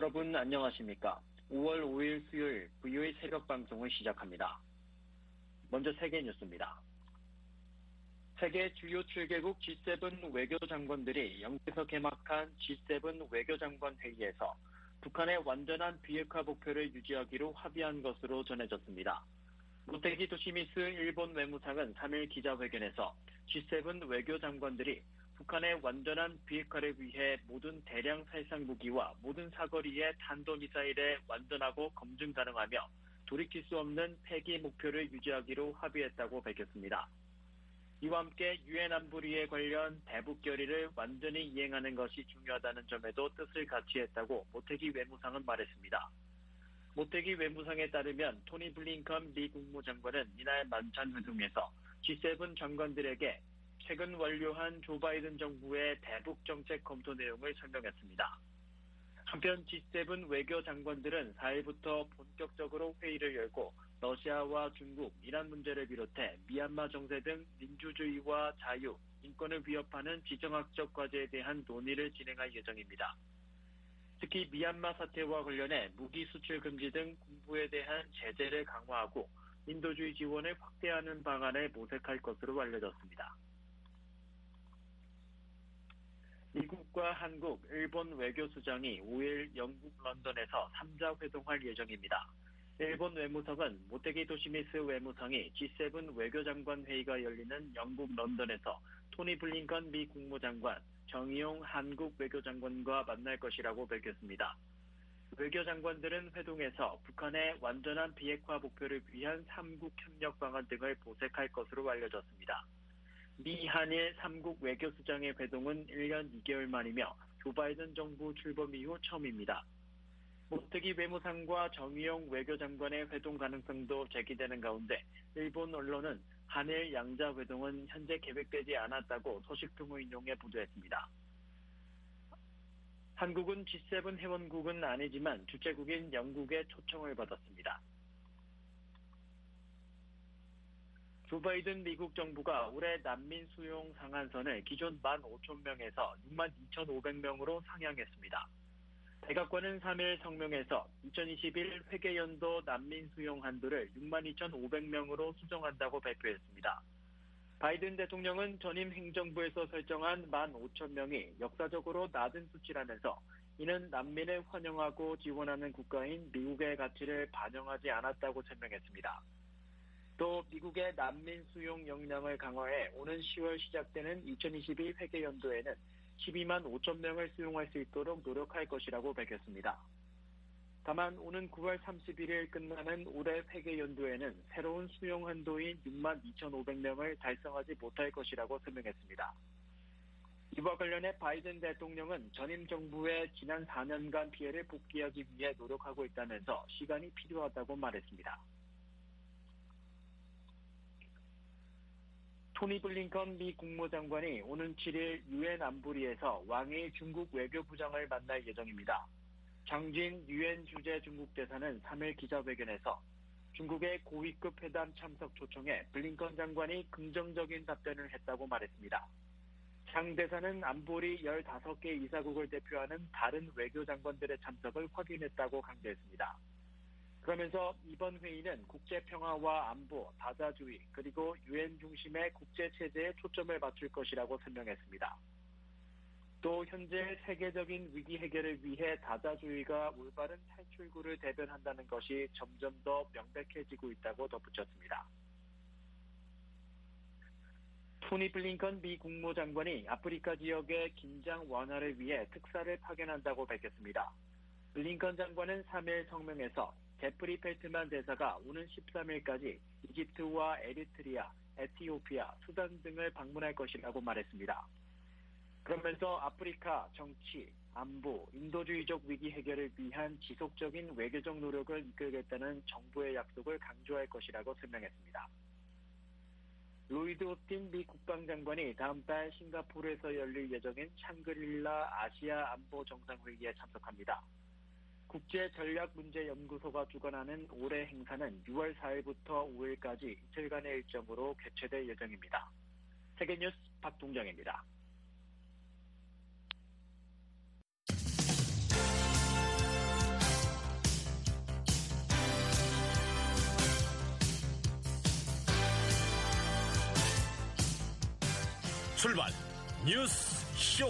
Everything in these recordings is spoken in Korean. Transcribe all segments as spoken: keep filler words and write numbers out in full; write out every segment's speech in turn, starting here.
여러분 안녕하십니까? 오월 오일 수요일 브이오에이 새벽 방송을 시작합니다. 먼저 세계 뉴스입니다. 세계 주요 칠 개국 지 세븐 외교장관들이 영국에서 개막한 지 세븐 외교장관 회의에서 북한의 완전한 비핵화 목표를 유지하기로 합의한 것으로 전해졌습니다. 모테기 토시미스 일본 외무상은 삼일 기자회견에서 지 세븐 외교장관들이 북한의 완전한 비핵화를 위해 모든 대량 살상 무기와 모든 사거리의 탄도미사일에 완전하고 검증 가능하며 돌이킬 수 없는 폐기 목표를 유지하기로 합의했다고 밝혔습니다. 이와 함께 유엔 안보리에 관련 대북 결의를 완전히 이행하는 것이 중요하다는 점에도 뜻을 같이 했다고 모테기 외무상은 말했습니다. 모테기 외무상에 따르면 토니 블링컨 미 국무장관은 이날 만찬 회동에서 지 세븐 장관들에게 최근 완료한 조 바이든 정부의 대북 정책 검토 내용을 설명했습니다. 한편 지 세븐 외교장관들은 사일부터 본격적으로 회의를 열고 러시아와 중국, 이란 문제를 비롯해 미얀마 정세 등 민주주의와 자유, 인권을 위협하는 지정학적 과제에 대한 논의를 진행할 예정입니다. 특히 미얀마 사태와 관련해 무기 수출 금지 등 군부에 대한 제재를 강화하고 인도주의 지원을 확대하는 방안을 모색할 것으로 알려졌습니다. 미국과 한국, 일본 외교수장이 오일 영국 런던에서 삼자 회동할 예정입니다. 일본 외무성은 모테기 토시미스 외무성이 지 세븐 외교장관 회의가 열리는 영국 런던에서 토니 블링컨 미 국무장관, 정의용 한국 외교장관과 만날 것이라고 밝혔습니다. 외교장관들은 회동에서 북한의 완전한 비핵화 목표를 위한 삼국 협력 방안 등을 모색할 것으로 알려졌습니다. 미, 한일 삼국 외교수장의 회동은 일 년 이 개월 만이며 조 바이든 정부 출범 이후 처음입니다. 모테기 외무상과 정의용 외교장관의 회동 가능성도 제기되는 가운데 일본 언론은 한일 양자 회동은 현재 계획되지 않았다고 소식통을 인용해 보도했습니다. 한국은 지 세븐 회원국은 아니지만 주최국인 영국의 초청을 받았습니다. 조 바이든 미국 정부가 올해 난민 수용 상한선을 기존 만 오천 명에서 육만 이천오백 명으로 상향했습니다. 백악관은 삼일 성명에서 이천이십일 회계연도 난민 수용 한도를 육만 이천오백 명으로 수정한다고 발표했습니다. 바이든 대통령은 전임 행정부에서 설정한 만 오천 명이 역사적으로 낮은 수치라면서 이는 난민을 환영하고 지원하는 국가인 미국의 가치를 반영하지 않았다고 설명했습니다. 또 미국의 난민 수용 역량을 강화해 오는 시월 시작되는 이천이십일 회계연도에는 십이만 오천 명을 수용할 수 있도록 노력할 것이라고 밝혔습니다. 다만 오는 구월 삼십일일 끝나는 올해 회계연도에는 새로운 수용 한도인 육만 이천오백 명을 달성하지 못할 것이라고 설명했습니다. 이와 관련해 바이든 대통령은 전임 정부의 지난 사 년간 피해를 복귀하기 위해 노력하고 있다면서 시간이 필요하다고 말했습니다. 토니 블링컨 미 국무장관이 오는 칠일 유엔 안보리에서 왕이 중국 외교부장을 만날 예정입니다. 장진 유엔 주재 중국 대사는 삼일 기자회견에서 중국의 고위급 회담 참석 초청에 블링컨 장관이 긍정적인 답변을 했다고 말했습니다. 장 대사는 안보리 열다섯 개 이사국을 대표하는 다른 외교장관들의 참석을 확인했다고 강조했습니다. 그러면서 이번 회의는 국제평화와 안보, 다자주의, 그리고 유엔 중심의 국제체제에 초점을 맞출 것이라고 설명했습니다. 또 현재 세계적인 위기 해결을 위해 다자주의가 올바른 탈출구를 대변한다는 것이 점점 더 명백해지고 있다고 덧붙였습니다. 토니 블링컨 미 국무장관이 아프리카 지역의 긴장 완화를 위해 특사를 파견한다고 밝혔습니다. 블링컨 장관은 삼일 성명에서 제프리 펠트만 대사가 오는 십삼일까지 이집트와 에리트리아, 에티오피아, 수단 등을 방문할 것이라고 말했습니다. 그러면서 아프리카 정치, 안보, 인도주의적 위기 해결을 위한 지속적인 외교적 노력을 이끌겠다는 정부의 약속을 강조할 것이라고 설명했습니다. 로이드 오스틴 미 국방장관이 다음 달 싱가포르에서 열릴 예정인 샹그릴라 아시아 안보 정상회의에 참석합니다. 국제전략문제연구소가 주관하는 올해 행사는 유월 사일부터 오일까지 이틀간의 일정으로 개최될 예정입니다. 세계뉴스 박동정입니다. 출발 뉴스 쇼.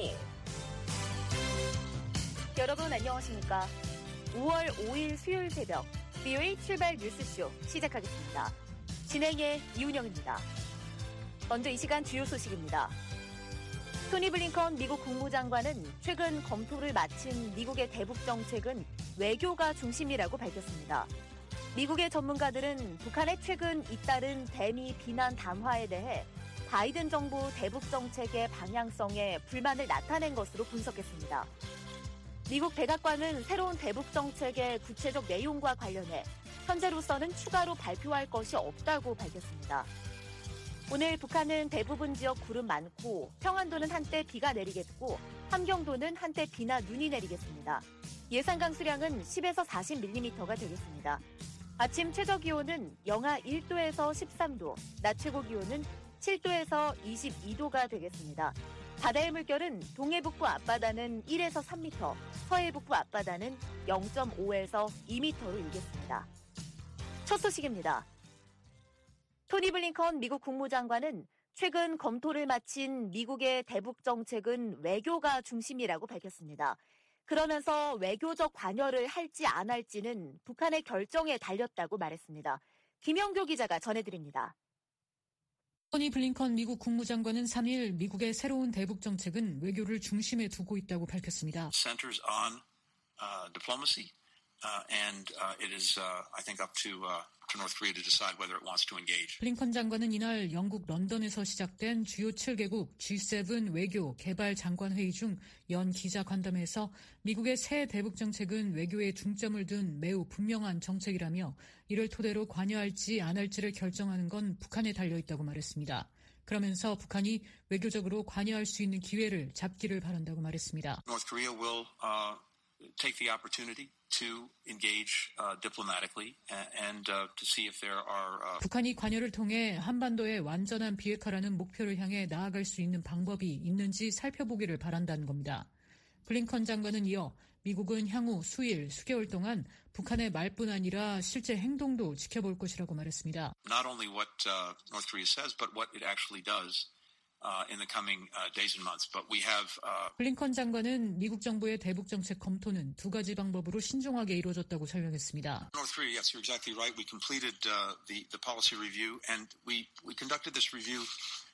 여러분 안녕하십니까? 오월 오일 수요일 새벽 비오에이 출발 뉴스쇼 시작하겠습니다. 진행의 이운영입니다. 먼저 이 시간 주요 소식입니다. 토니 블링컨 미국 국무장관은 최근 검토를 마친 미국의 대북 정책은 외교가 중심이라고 밝혔습니다. 미국의 전문가들은 북한의 최근 잇따른 대미 비난 담화에 대해 바이든 정부 대북 정책의 방향성에 불만을 나타낸 것으로 분석했습니다. 미국 백악관은 새로운 대북 정책의 구체적 내용과 관련해 현재로서는 추가로 발표할 것이 없다고 밝혔습니다. 오늘 북한은 대부분 지역 구름 많고 평안도는 한때 비가 내리겠고 함경도는 한때 비나 눈이 내리겠습니다. 예상 강수량은 십에서 사십 밀리미터가 되겠습니다. 아침 최저기온은 영하 일 도에서 십삼 도, 낮 최고기온은 칠 도에서 이십이 도가 되겠습니다. 바다의 물결은 동해북부 앞바다는 일에서 삼 미터, 서해북부 앞바다는 영 점 오에서 이 미터로 일겠습니다. 첫 소식입니다. 토니 블링컨 미국 국무장관은 최근 검토를 마친 미국의 대북 정책은 외교가 중심이라고 밝혔습니다. 그러면서 외교적 관여를 할지 안 할지는 북한의 결정에 달렸다고 말했습니다. 김영교 기자가 전해드립니다. 토니 블링컨 미국 국무장관은 삼 일 미국의 새로운 대북 정책은 외교를 중심에 두고 있다고 밝혔습니다. Centers on uh, diplomacy, uh, and uh, it is, uh, I think, up to, uh, to North Korea to decide whether it wants to engage. 블링컨 장관은 이날 영국 런던에서 시작된 주요 칠 개국 지 세븐 외교 개발 장관 회의 중 연 기자 간담회에서 미국의 새 대북 정책은 외교에 중점을 둔 매우 분명한 정책이라며 이를 토대로 관여할지 안 할지를 결정하는 건 북한에 달려있다고 말했습니다. 그러면서 북한이 외교적으로 관여할 수 있는 기회를 잡기를 바란다고 말했습니다. North Korea will uh, take the opportunity to engage uh, diplomatically and uh, to see if there are. Uh... 북한이 관여를 통해 한반도의 완전한 비핵화라는 목표를 향해 나아갈 수 있는 방법이 있는지 살펴보기를 바란다는 겁니다. 블링컨 장관은 이어 미국은 향후 수일, 수개월 동안 북한의 말뿐 아니라 실제 행동도 지켜볼 것이라고 말했습니다. Not only what uh, North Korea says, but what it actually does. Uh, in the coming uh, days and months, but we have. Uh... 블링컨 장관은 미국 정부의 대북 정책 검토는 두 가지 방법으로 신중하게 이루어졌다고 설명했습니다. North Korea, yes, you're exactly right. We completed uh, the the policy review, and we we conducted this review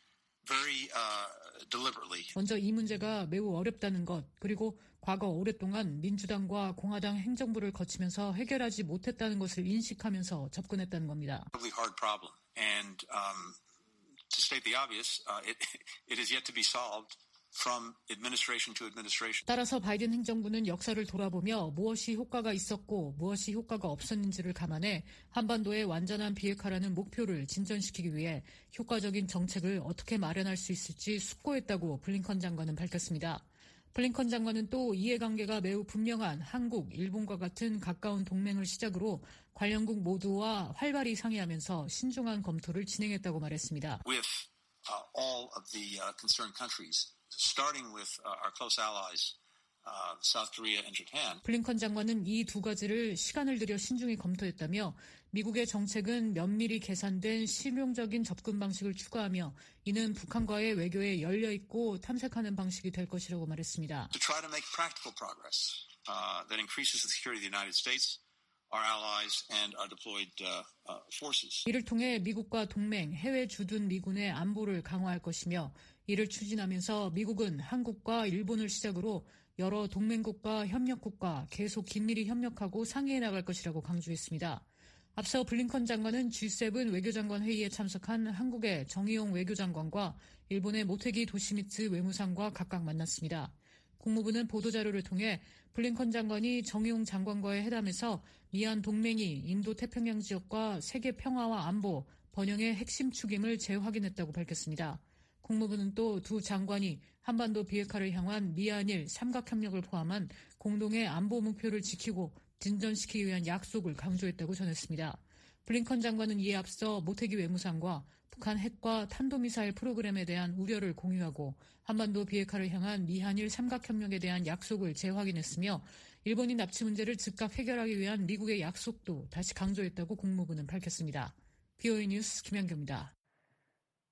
very uh, deliberately. 먼저 이 문제가 매우 어렵다는 것, 그리고 과거 오랫동안 민주당과 공화당 행정부를 거치면서 해결하지 못했다는 것을 인식하면서 접근했다는 겁니다. Really hard problem, and. Um, To state the obvious, uh, it, it is yet to be solved from administration to administration. 따라서 바이든 행정부는 역사를 돌아보며 무엇이 효과가 있었고 무엇이 효과가 없었는지를 감안해 한반도의 완전한 비핵화라는 목표를 진전시키기 위해 효과적인 정책을 어떻게 마련할 수 있을지 숙고했다고 블링컨 장관은 밝혔습니다. 블링컨 장관은 또 이해관계가 매우 분명한 한국, 일본과 같은 가까운 동맹을 시작으로 관련국 모두와 활발히 상의하면서 신중한 검토를 진행했다고 말했습니다. With uh, all of the uh, concerned countries, starting with uh, our close allies, uh, South Korea and Japan. 블링컨 장관은 이 두 가지를 시간을 들여 신중히 검토했다며 미국의 정책은 면밀히 계산된 실용적인 접근 방식을 추구하며 이는 북한과의 외교에 열려있고 탐색하는 방식이 될 것이라고 말했습니다. To try to make practical progress uh, that increases the security of the United States, our allies and our deployed uh, uh, forces. 이를 통해 미국과 동맹, 해외 주둔 미군의 안보를 강화할 것이며 이를 추진하면서 미국은 한국과 일본을 시작으로 여러 동맹국과 협력국과 계속 긴밀히 협력하고 상의해 나갈 것이라고 강조했습니다. 앞서 블링컨 장관은 지 세븐 외교장관 회의에 참석한 한국의 정의용 외교장관과 일본의 모테기 도시미츠 외무상과 각각 만났습니다. 국무부는 보도자료를 통해 블링컨 장관이 정의용 장관과의 회담에서 미한 동맹이 인도태평양 지역과 세계 평화와 안보, 번영의 핵심 축임을 재확인했다고 밝혔습니다. 국무부는 또 두 장관이 한반도 비핵화를 향한 미한일 삼각협력을 포함한 공동의 안보 목표를 지키고 진전시키기 위한 약속을 강조했다고 전했습니다. 블링컨 장관은 이에 앞서 모테기 외무상과 북한 핵과 탄도미사일 프로그램에 대한 우려를 공유하고 한반도 비핵화를 향한 미한일 삼각협력에 대한 약속을 재확인했으며 일본인 납치 문제를 즉각 해결하기 위한 미국의 약속도 다시 강조했다고 국무부는 밝혔습니다. 비오에이 뉴스 김현규입니다.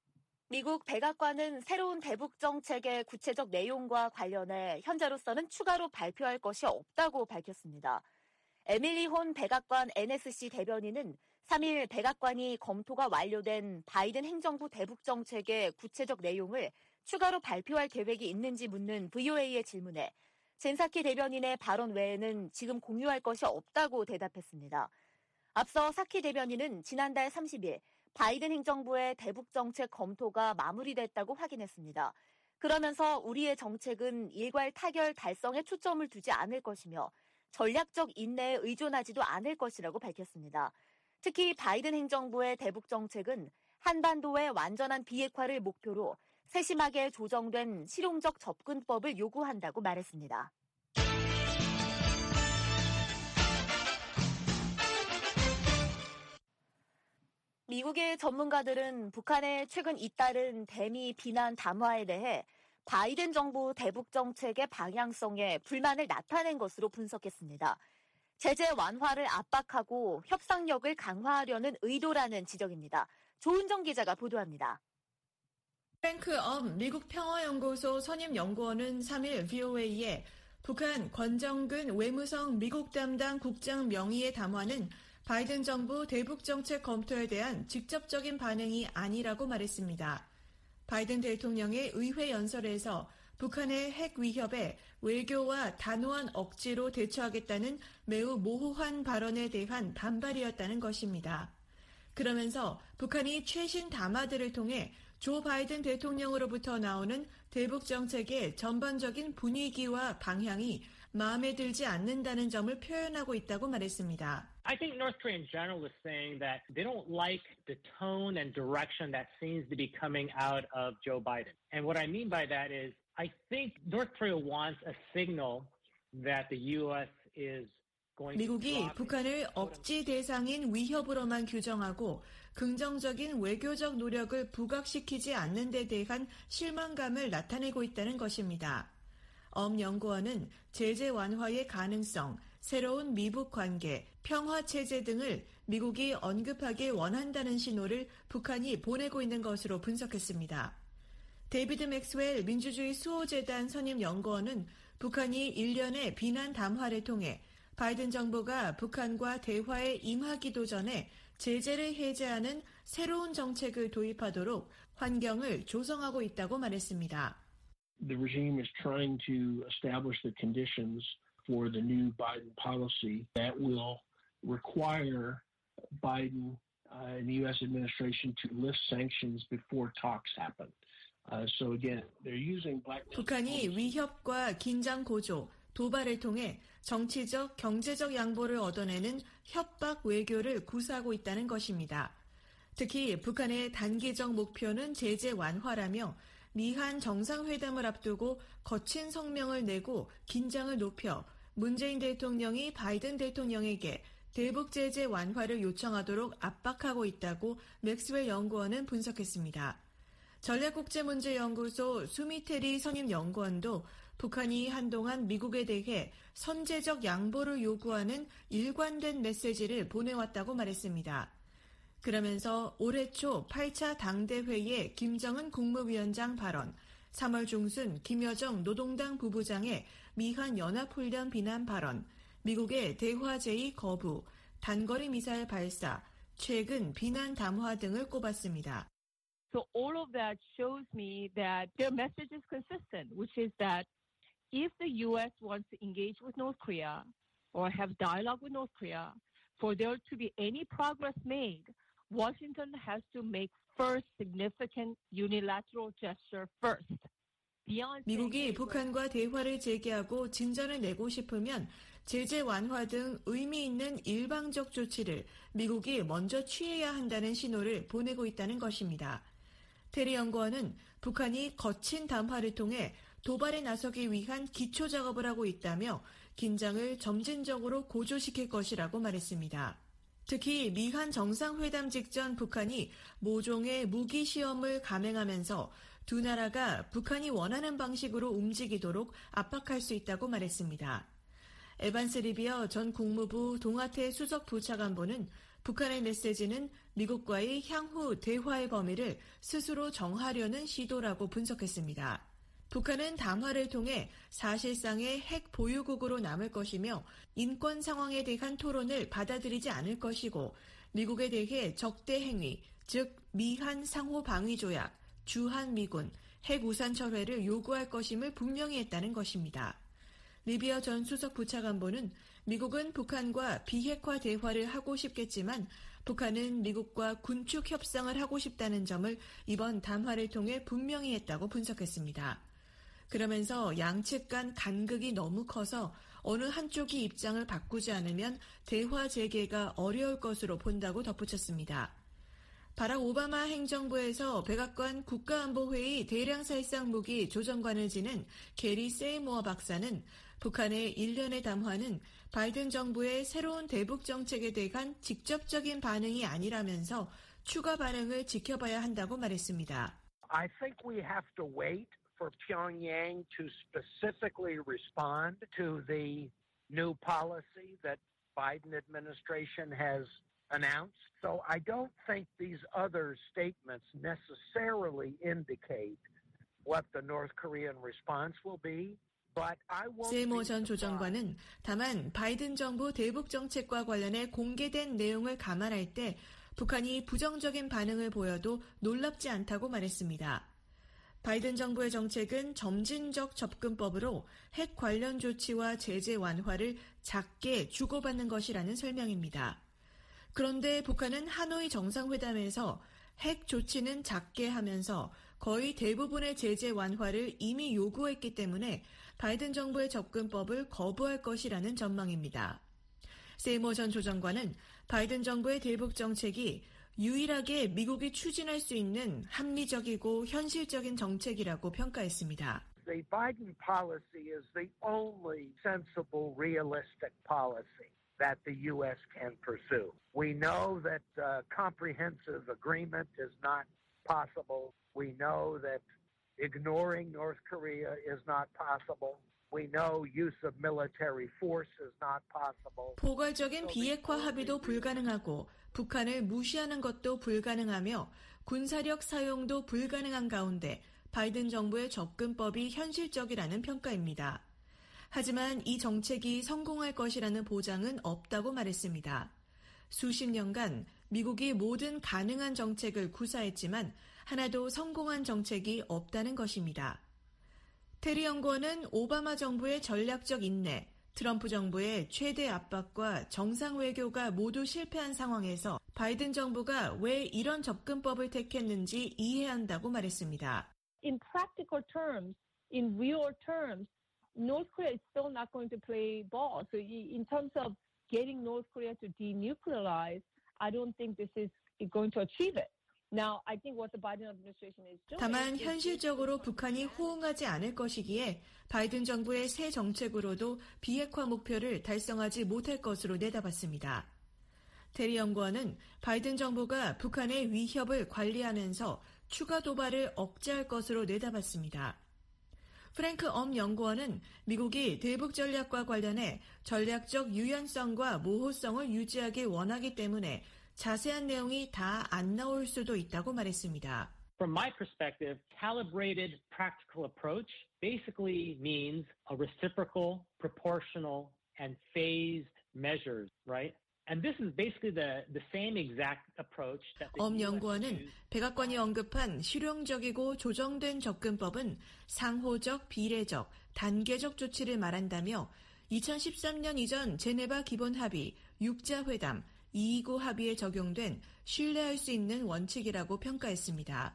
미국 백악관은 새로운 대북 정책의 구체적 내용과 관련해 현재로서는 추가로 발표할 것이 없다고 밝혔습니다. 에밀리 혼 백악관 엔에스씨 대변인은 삼 일 백악관이 검토가 완료된 바이든 행정부 대북 정책의 구체적 내용을 추가로 발표할 계획이 있는지 묻는 브이오에이의 질문에 젠사키 대변인의 발언 외에는 지금 공유할 것이 없다고 대답했습니다. 앞서 사키 대변인은 지난달 삼십 일 바이든 행정부의 대북 정책 검토가 마무리됐다고 확인했습니다. 그러면서 우리의 정책은 일괄 타결 달성에 초점을 두지 않을 것이며 전략적 인내에 의존하지도 않을 것이라고 밝혔습니다. 특히 바이든 행정부의 대북 정책은 한반도의 완전한 비핵화를 목표로 세심하게 조정된 실용적 접근법을 요구한다고 말했습니다. 미국의 전문가들은 북한의 최근 잇따른 대미 비난 담화에 대해 바이든 정부 대북 정책의 방향성에 불만을 나타낸 것으로 분석했습니다. 제재 완화를 압박하고 협상력을 강화하려는 의도라는 지적입니다. 조은정 기자가 보도합니다. 프랭크 엄 미국 평화연구소 선임연구원은 삼 일 브이오에이에 북한 권정근 외무성 미국 담당 국장 명의의 담화는 바이든 정부 대북 정책 검토에 대한 직접적인 반응이 아니라고 말했습니다. 바이든 대통령의 의회 연설에서 북한의 핵 위협에 외교와 단호한 억지로 대처하겠다는 매우 모호한 발언에 대한 반발이었다는 것입니다. 그러면서 북한이 최신 담화들을 통해 조 바이든 대통령으로부터 나오는 대북 정책의 전반적인 분위기와 방향이 마음에 들지 않는다는 점을 표현하고 있다고 말했습니다. I think North Korea in general is saying that they don't like the tone and direction that seems to be coming out of Joe Biden. And what I mean by that is I think North Korea wants a signal that the U S is 미국이 북한을 억지 대상인 위협으로만 규정하고 긍정적인 외교적 노력을 부각시키지 않는 데 대한 실망감을 나타내고 있다는 것입니다. 엄 연구원은 제재 완화의 가능성, 새로운 미북 관계, 평화 체제 등을 미국이 언급하길 원한다는 신호를 북한이 보내고 있는 것으로 분석했습니다. 데이비드 맥스웰 민주주의 수호재단 선임 연구원은 북한이 일련의 비난 담화를 통해 바이든 정부가 북한과 대화에 임하기도 전에 제재를 해제하는 새로운 정책을 도입하도록 환경을 조성하고 있다고 말했습니다. The regime is trying to establish the conditions for the new Biden policy that will require Biden uh, and the U S administration to lift sanctions before talks happen. Uh, so again, they're using black. 북한이 위협과 긴장 고조, 도발을 통해 정치적, 경제적 양보를 얻어내는 협박 외교를 구사하고 있다는 것입니다. 특히 북한의 단기적 목표는 제재 완화라며 미한 정상회담을 앞두고 거친 성명을 내고 긴장을 높여 문재인 대통령이 바이든 대통령에게 대북 제재 완화를 요청하도록 압박하고 있다고 맥스웰 연구원은 분석했습니다. 전략국제문제연구소 수미테리 선임연구원도 북한이 한동안 미국에 대해 선제적 양보를 요구하는 일관된 메시지를 보내왔다고 말했습니다. 그러면서 올해 초 팔 차 당대회의 김정은 국무위원장 발언, 삼월 중순 김여정 노동당 부부장의 미한 연합훈련 비난 발언, 미국의 대화 제의 거부, 단거리 미사일 발사, 최근 비난 담화 등을 꼽았습니다. So all of that shows me that their message is consistent, which is that if the U S wants to engage with North Korea or have dialogue with North Korea, for there to be any progress made, Washington has to make first significant unilateral gesture first. 미국이 북한과 대화를 재개하고 진전을 내고 싶으면 제재 완화 등 의미 있는 일방적 조치를 미국이 먼저 취해야 한다는 신호를 보내고 있다는 것입니다. 테리 연구원은 북한이 거친 담화를 통해 도발에 나서기 위한 기초 작업을 하고 있다며 긴장을 점진적으로 고조시킬 것이라고 말했습니다. 특히 미한 정상회담 직전 북한이 모종의 무기 시험을 감행하면서 두 나라가 북한이 원하는 방식으로 움직이도록 압박할 수 있다고 말했습니다. 에반스 리비어 전 국무부 동아태 수석 부차관보는 북한의 메시지는 미국과의 향후 대화의 범위를 스스로 정하려는 시도라고 분석했습니다. 북한은 담화를 통해 사실상의 핵 보유국으로 남을 것이며 인권 상황에 대한 토론을 받아들이지 않을 것이고 미국에 대해 적대 행위, 즉 미한 상호 방위 조약, 주한 미군, 핵 우산 철회를 요구할 것임을 분명히 했다는 것입니다. 리비어 전 수석 부차관보는 미국은 북한과 비핵화 대화를 하고 싶겠지만 북한은 미국과 군축 협상을 하고 싶다는 점을 이번 담화를 통해 분명히 했다고 분석했습니다. 그러면서 양측 간 간극이 너무 커서 어느 한쪽이 입장을 바꾸지 않으면 대화 재개가 어려울 것으로 본다고 덧붙였습니다. 바락 오바마 행정부에서 백악관 국가안보회의 대량살상 무기 조정관을 지낸 게리 세이모어 박사는 북한의 일련의 담화는 바이든 정부의 새로운 대북 정책에 대한 직접적인 반응이 아니라면서 추가 반응을 지켜봐야 한다고 말했습니다. I think we have to wait for Pyongyang to specifically respond to the new policy that Biden administration has announced. So I don't think these other statements necessarily indicate what the North Korean response will be. 세이모 전 조정관은 다만 바이든 정부 대북 정책과 관련해 공개된 내용을 감안할 때 북한이 부정적인 반응을 보여도 놀랍지 않다고 말했습니다. 바이든 정부의 정책은 점진적 접근법으로 핵 관련 조치와 제재 완화를 작게 주고받는 것이라는 설명입니다. 그런데 북한은 하노이 정상회담에서 핵 조치는 작게 하면서 거의 대부분의 제재 완화를 이미 요구했기 때문에 바이든 정부의 접근법을 거부할 것이라는 전망입니다. 세이모 전 조정관은 바이든 정부의 대북 정책이 유일하게 미국이 추진할 수 있는 합리적이고 현실적인 정책이라고 평가했습니다. The Biden policy is the only sensible, realistic policy that the U S can pursue. We know that uh, comprehensive agreement is not possible. We know that ignoring North Korea is not possible. We know use of military force is not possible. 포괄적인 비핵화 합의도 불가능하고 북한을 무시하는 것도 불가능하며 군사력 사용도 불가능한 가운데 바이든 정부의 접근법이 현실적이라는 평가입니다. 하지만 이 정책이 성공할 것이라는 보장은 없다고 말했습니다. 수십 년간 미국이 모든 가능한 정책을 구사했지만 하나도 성공한 정책이 없다는 것입니다. 테리 연구원은 오바마 정부의 전략적 인내, 트럼프 정부의 최대 압박과 정상 외교가 모두 실패한 상황에서 바이든 정부가 왜 이런 접근법을 택했는지 이해한다고 말했습니다. In practical terms, in real terms, North Korea is still not going to play ball. So in terms of getting North Korea to denuclearize, I don't think this is going to achieve it. Now, I think what the Biden administration is doing. 다만 현실적으로 북한이 호응하지 않을 것이기에 바이든 정부의 새 정책으로도 비핵화 목표를 달성하지 못할 것으로 내다봤습니다. 테리 연구원은 바이든 정부가 북한의 위협을 관리하면서 추가 도발을 억제할 것으로 내다봤습니다. 프랭크 엄 연구원은 미국이 대북 전략과 관련해 전략적 유연성과 모호성을 유지하길 원하기 때문에 자세한 내용이 다 안 나올 수도 있다고 말했습니다. From my perspective, calibrated practical approach basically means a reciprocal, proportional, and phased measures, right? And this is basically the, the same exact approach that the 엄 연구원은 백악관이 언급한 실용적이고 조정된 접근법은 상호적, 비례적, 단계적 조치를 말한다며 이천십삼 년 이전 제네바 기본합의, 육자회담, 이이구 합의에 적용된 신뢰할 수 있는 원칙이라고 평가했습니다.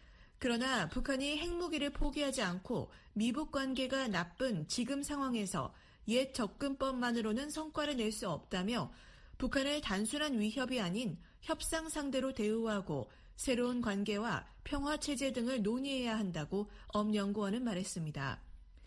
그러나 북한이 핵무기를 포기하지 않고 미북 관계가 나쁜 지금 상황에서 옛 접근법만으로는 성과를 낼 수 없다며 북한을 단순한 위협이 아닌 협상 상대로 대우하고 새로운 관계와 평화체제 등을 논의해야 한다고 엄 연구원은 말했습니다.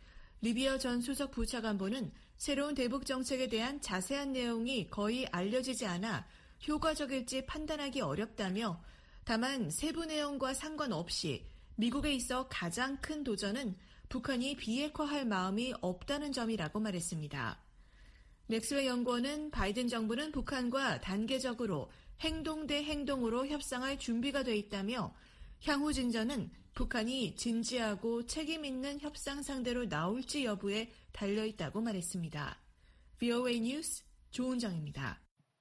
리비어 전 수석 부차관보는 새로운 대북 정책에 대한 자세한 내용이 거의 알려지지 않아 효과적일지 판단하기 어렵다며 다만 세부 내용과 상관없이 미국에 있어 가장 큰 도전은 북한이 비핵화할 마음이 없다는 점이라고 말했습니다. 맥스웰 연구원은 바이든 정부는 북한과 단계적으로 행동 대 행동으로 협상할 준비가 돼 있다며 향후 진전은 북한이 진지하고 책임 있는 협상 상대로 나올지 여부에 달려있다고 말했습니다. 브이오에이 뉴스 조은정입니다.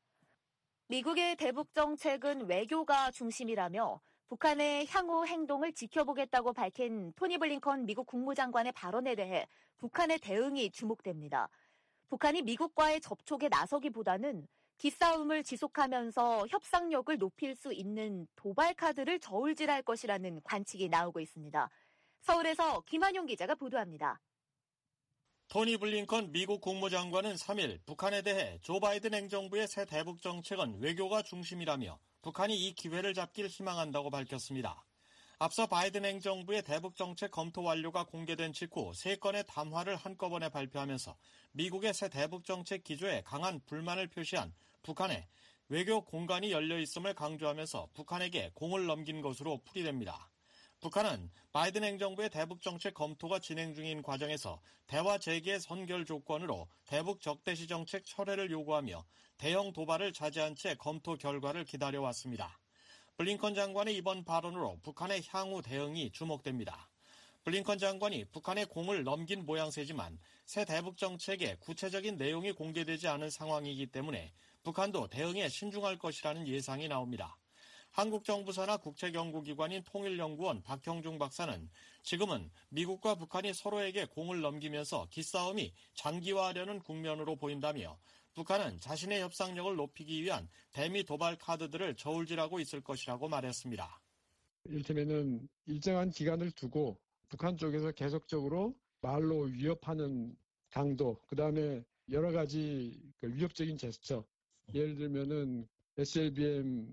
미국의 대북 정책은 외교가 중심이라며 북한의 향후 행동을 지켜보겠다고 밝힌 토니 블링컨 미국 국무장관의 발언에 대해 북한의 대응이 주목됩니다. 북한이 미국과의 접촉에 나서기보다는 기싸움을 지속하면서 협상력을 높일 수 있는 도발 카드를 저울질할 것이라는 관측이 나오고 있습니다. 서울에서 김한용 기자가 보도합니다. 토니 블링컨 미국 국무장관은 삼 일 북한에 대해 조 바이든 행정부의 새 대북 정책은 외교가 중심이라며 북한이 이 기회를 잡길 희망한다고 밝혔습니다. 앞서 바이든 행정부의 대북 정책 검토 완료가 공개된 직후 세 건의 담화를 한꺼번에 발표하면서 미국의 새 대북 정책 기조에 강한 불만을 표시한 북한에 외교 공간이 열려 있음을 강조하면서 북한에게 공을 넘긴 것으로 풀이됩니다. 북한은 바이든 행정부의 대북 정책 검토가 진행 중인 과정에서 대화 재개 선결 조건으로 대북 적대시 정책 철회를 요구하며 대형 도발을 자제한 채 검토 결과를 기다려왔습니다. 블링컨 장관의 이번 발언으로 북한의 향후 대응이 주목됩니다. 블링컨 장관이 북한의 공을 넘긴 모양새지만 새 대북 정책의 구체적인 내용이 공개되지 않은 상황이기 때문에 북한도 대응에 신중할 것이라는 예상이 나옵니다. 한국 정부사나 국책연구기관인 통일연구원 박형중 박사는 지금은 미국과 북한이 서로에게 공을 넘기면서 기싸움이 장기화하려는 국면으로 보인다며 북한은 자신의 협상력을 높이기 위한 대미 도발 카드들을 저울질하고 있을 것이라고 말했습니다. 이를테면은 일정한 기간을 두고 북한 쪽에서 계속적으로 말로 위협하는 강도, 그 다음에 여러 가지 위협적인 제스처, 예를 들면은 에스엘비엠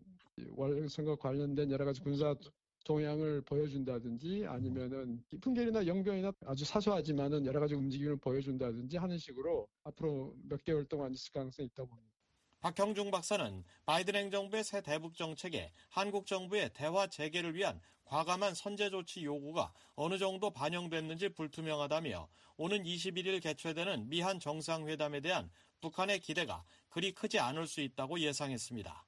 완성과 관련된 여러 가지 군사 동향을 보여준다든지 아니면은 풍계리나 영변이나 아주 사소하지만은 여러 가지 움직임을 보여준다든지 하는 식으로 앞으로 몇 개월 동안 있을 가능성이 있다고 봅니다. 박형중 박사는 바이든 행정부의 새 대북 정책에 한국 정부의 대화 재개를 위한 과감한 선제 조치 요구가 어느 정도 반영됐는지 불투명하다며 오는 이십일 일 개최되는 미한 정상회담에 대한 북한의 기대가 그리 크지 않을 수 있다고 예상했습니다.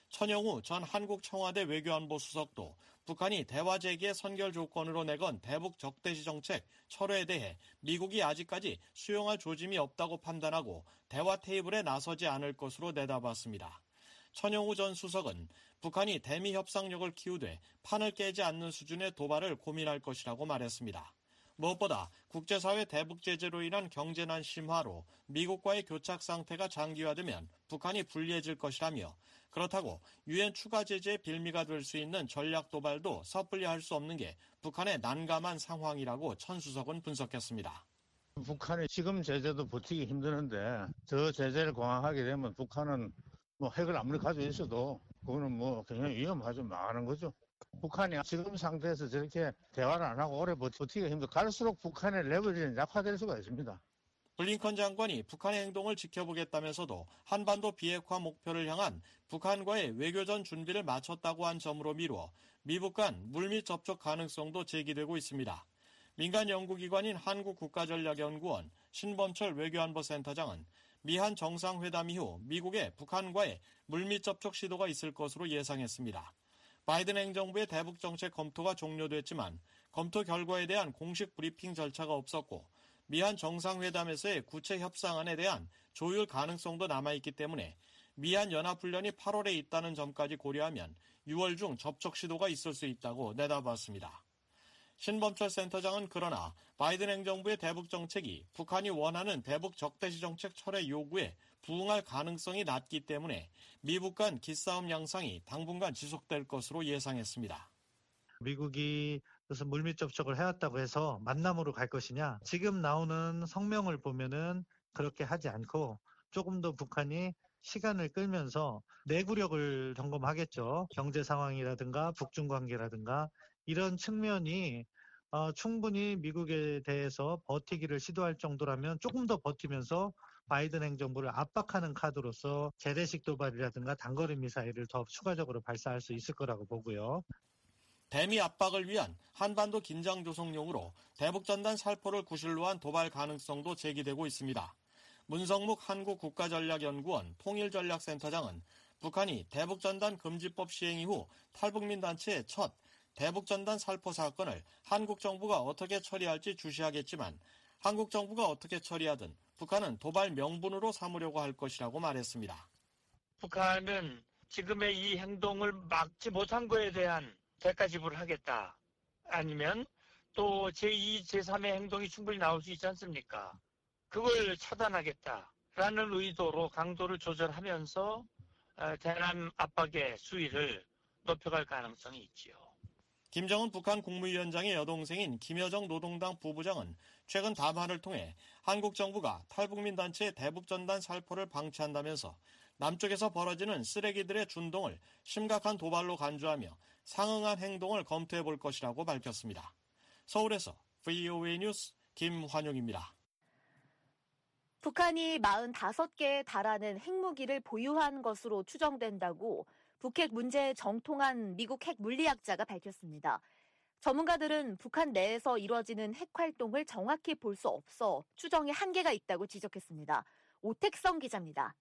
천영우 전 한국 청와대 외교안보 수석도 북한이 대화 재개의 선결 조건으로 내건 대북 적대시 정책 철회에 대해 미국이 아직까지 수용할 조짐이 없다고 판단하고 대화 테이블에 나서지 않을 것으로 내다봤습니다. 천영우 전 수석은 북한이 대미 협상력을 키우되 판을 깨지 않는 수준의 도발을 고민할 것이라고 말했습니다. 무엇보다 국제사회 대북 제재로 인한 경제난 심화로 미국과의 교착 상태가 장기화되면 북한이 불리해질 것이라며 그렇다고 유엔 추가 제재의 빌미가 될 수 있는 전략 도발도 섣불리 할 수 없는 게 북한의 난감한 상황이라고 천 수석은 분석했습니다. 북한이 지금 제재도 버티기 힘드는데 저 제재를 강화하게 되면 북한은 뭐 핵을 아무리 가지고 있어도 그거는 뭐 굉장히 위험하죠. 망하는 거죠. 북한이 지금 상태에서 저렇게 대화를 안 하고 오래 버티기가 힘들어 갈수록 북한의 레벨이 약화될 수가 있습니다. 블링컨 장관이 북한의 행동을 지켜보겠다면서도 한반도 비핵화 목표를 향한 북한과의 외교전 준비를 마쳤다고 한 점으로 미루어 미북 간 물밑 접촉 가능성도 제기되고 있습니다. 민간 연구기관인 한국국가전략연구원 신범철 외교안보센터장은 미한 정상회담 이후 미국의 북한과의 물밑 접촉 시도가 있을 것으로 예상했습니다. 바이든 행정부의 대북 정책 검토가 종료됐지만 검토 결과에 대한 공식 브리핑 절차가 없었고 미한 정상회담에서의 구체 협상안에 대한 조율 가능성도 남아있기 때문에 미한 연합훈련이 팔월에 있다는 점까지 고려하면 유월 중 접촉 시도가 있을 수 있다고 내다봤습니다. 신범철 센터장은 그러나 바이든 행정부의 대북 정책이 북한이 원하는 대북 적대시 정책 철회 요구에 부응할 가능성이 낮기 때문에 미북 간 기싸움 양상이 당분간 지속될 것으로 예상했습니다. 미국이 그래서 물밑 접촉을 해왔다고 해서 만남으로 갈 것이냐? 지금 나오는 성명을 보면은 그렇게 하지 않고 조금 더 북한이 시간을 끌면서 내구력을 점검하겠죠. 경제 상황이라든가 북중 관계라든가 이런 측면이 어, 충분히 미국에 대해서 버티기를 시도할 정도라면 조금 더 버티면서 바이든 행정부를 압박하는 카드로서 재래식 도발이라든가 단거리 미사일을 더 추가적으로 발사할 수 있을 거라고 보고요. 대미 압박을 위한 한반도 긴장 조성용으로 대북전단 살포를 구실로 한 도발 가능성도 제기되고 있습니다. 문성묵 한국국가전략연구원 통일전략센터장은 북한이 대북전단 금지법 시행 이후 탈북민 단체의 첫 대북전단 살포 사건을 한국 정부가 어떻게 처리할지 주시하겠지만 한국 정부가 어떻게 처리하든 북한은 도발 명분으로 삼으려고 할 것이라고 말했습니다. 북한은 지금의 이 행동을 막지 못한 거에 대한 대가 지불을 하겠다. 아니면 또 제이, 제삼의 행동이 충분히 나올 수 있지 않습니까? 그걸 차단하겠다라는 의도로 강도를 조절하면서 대남 압박의 수위를 높여갈 가능성이 있지요. 김정은 북한 국무위원장의 여동생인 김여정 노동당 부부장은 최근 담화를 통해 한국 정부가 탈북민 단체의 대북전단 살포를 방치한다면서 남쪽에서 벌어지는 쓰레기들의 준동을 심각한 도발로 간주하며 상응한 행동을 검토해 볼 것이라고 밝혔습니다. 서울에서 브이오에이 뉴스 김환용입니다. 북한이 사십오 개에 달하는 핵무기를 보유한 것으로 추정된다고 북핵 문제에 정통한 미국 핵물리학자가 밝혔습니다. 전문가들은 북한 내에서 이루어지는 핵활동을 정확히 볼 수 없어 추정에 한계가 있다고 지적했습니다. 오택성 기자입니다.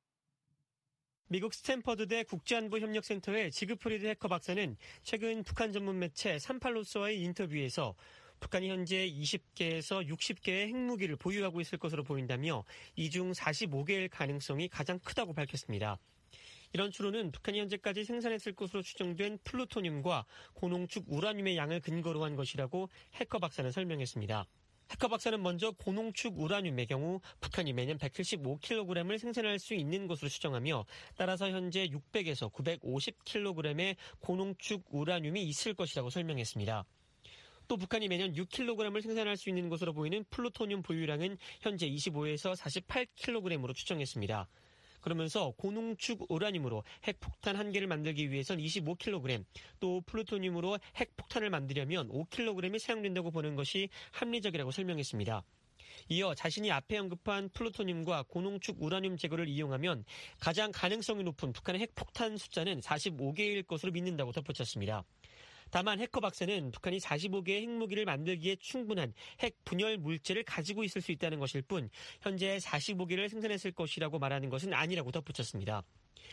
미국 스탠퍼드대 국제안보협력센터의 지그프리드 해커 박사는 최근 북한 전문 매체 삼팔로스와의 인터뷰에서 북한이 현재 이십 개에서 육십 개의 핵무기를 보유하고 있을 것으로 보인다며 이 중 사십오 개일 가능성이 가장 크다고 밝혔습니다. 이런 추론은 북한이 현재까지 생산했을 것으로 추정된 플루토늄과 고농축 우라늄의 양을 근거로 한 것이라고 해커 박사는 설명했습니다. 해커 박사는 먼저 고농축 우라늄의 경우 북한이 매년 백칠십오 킬로그램을 생산할 수 있는 것으로 추정하며 따라서 현재 육백에서 구백오십 킬로그램의 고농축 우라늄이 있을 것이라고 설명했습니다. 또 북한이 매년 육 킬로그램을 생산할 수 있는 것으로 보이는 플루토늄 보유량은 현재 이십오에서 사십팔 킬로그램으로 추정했습니다. 그러면서 고농축 우라늄으로 핵폭탄 한 개를 만들기 위해선 이십오 킬로그램, 또 플루토늄으로 핵폭탄을 만들려면 오 킬로그램이 사용된다고 보는 것이 합리적이라고 설명했습니다. 이어 자신이 앞에 언급한 플루토늄과 고농축 우라늄 제거를 이용하면 가장 가능성이 높은 북한의 핵폭탄 숫자는 사십오 개일 것으로 믿는다고 덧붙였습니다. 다만 해커 박사는 북한이 사십오 개의 핵무기를 만들기에 충분한 핵 분열 물질을 가지고 있을 수 있다는 것일 뿐 현재 사십오 개를 생산했을 것이라고 말하는 것은 아니라고 덧붙였습니다.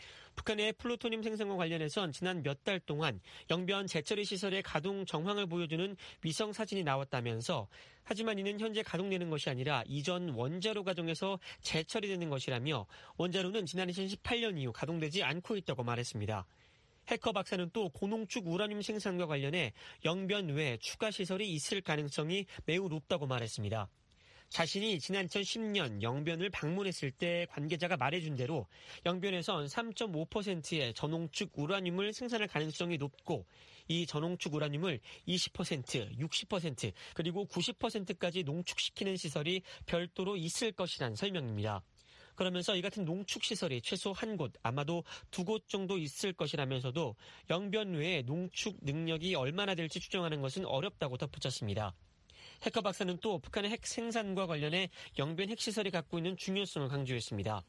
북한의 플루토늄 생산과 관련해선 지난 몇 달 동안 영변 재처리 시설의 가동 정황을 보여주는 위성 사진이 나왔다면서 하지만 이는 현재 가동되는 것이 아니라 이전 원자로 가정에서 재처리되는 것이라며 원자로는 지난 이천십팔 년 이후 가동되지 않고 있다고 말했습니다. 해커 박사는 또 고농축 우라늄 생산과 관련해 영변 외에 추가 시설이 있을 가능성이 매우 높다고 말했습니다. 자신이 지난 이천십 년 영변을 방문했을 때 관계자가 말해준 대로 영변에선 삼 점 오 퍼센트의 저농축 우라늄을 생산할 가능성이 높고 이 저농축 우라늄을 이십 퍼센트, 육십 퍼센트 그리고 구십 퍼센트까지 농축시키는 시설이 별도로 있을 것이란 설명입니다. 그러면서 이 같은 농축시설이 최소 한 곳, 아마도 두 곳 정도 있을 것이라면서도 영변 외에 농축 능력이 얼마나 될지 추정하는 것은 어렵다고 덧붙였습니다. 해커 박사는 또 북한의 핵 생산과 관련해 영변 핵시설이 갖고 있는 중요성을 강조했습니다.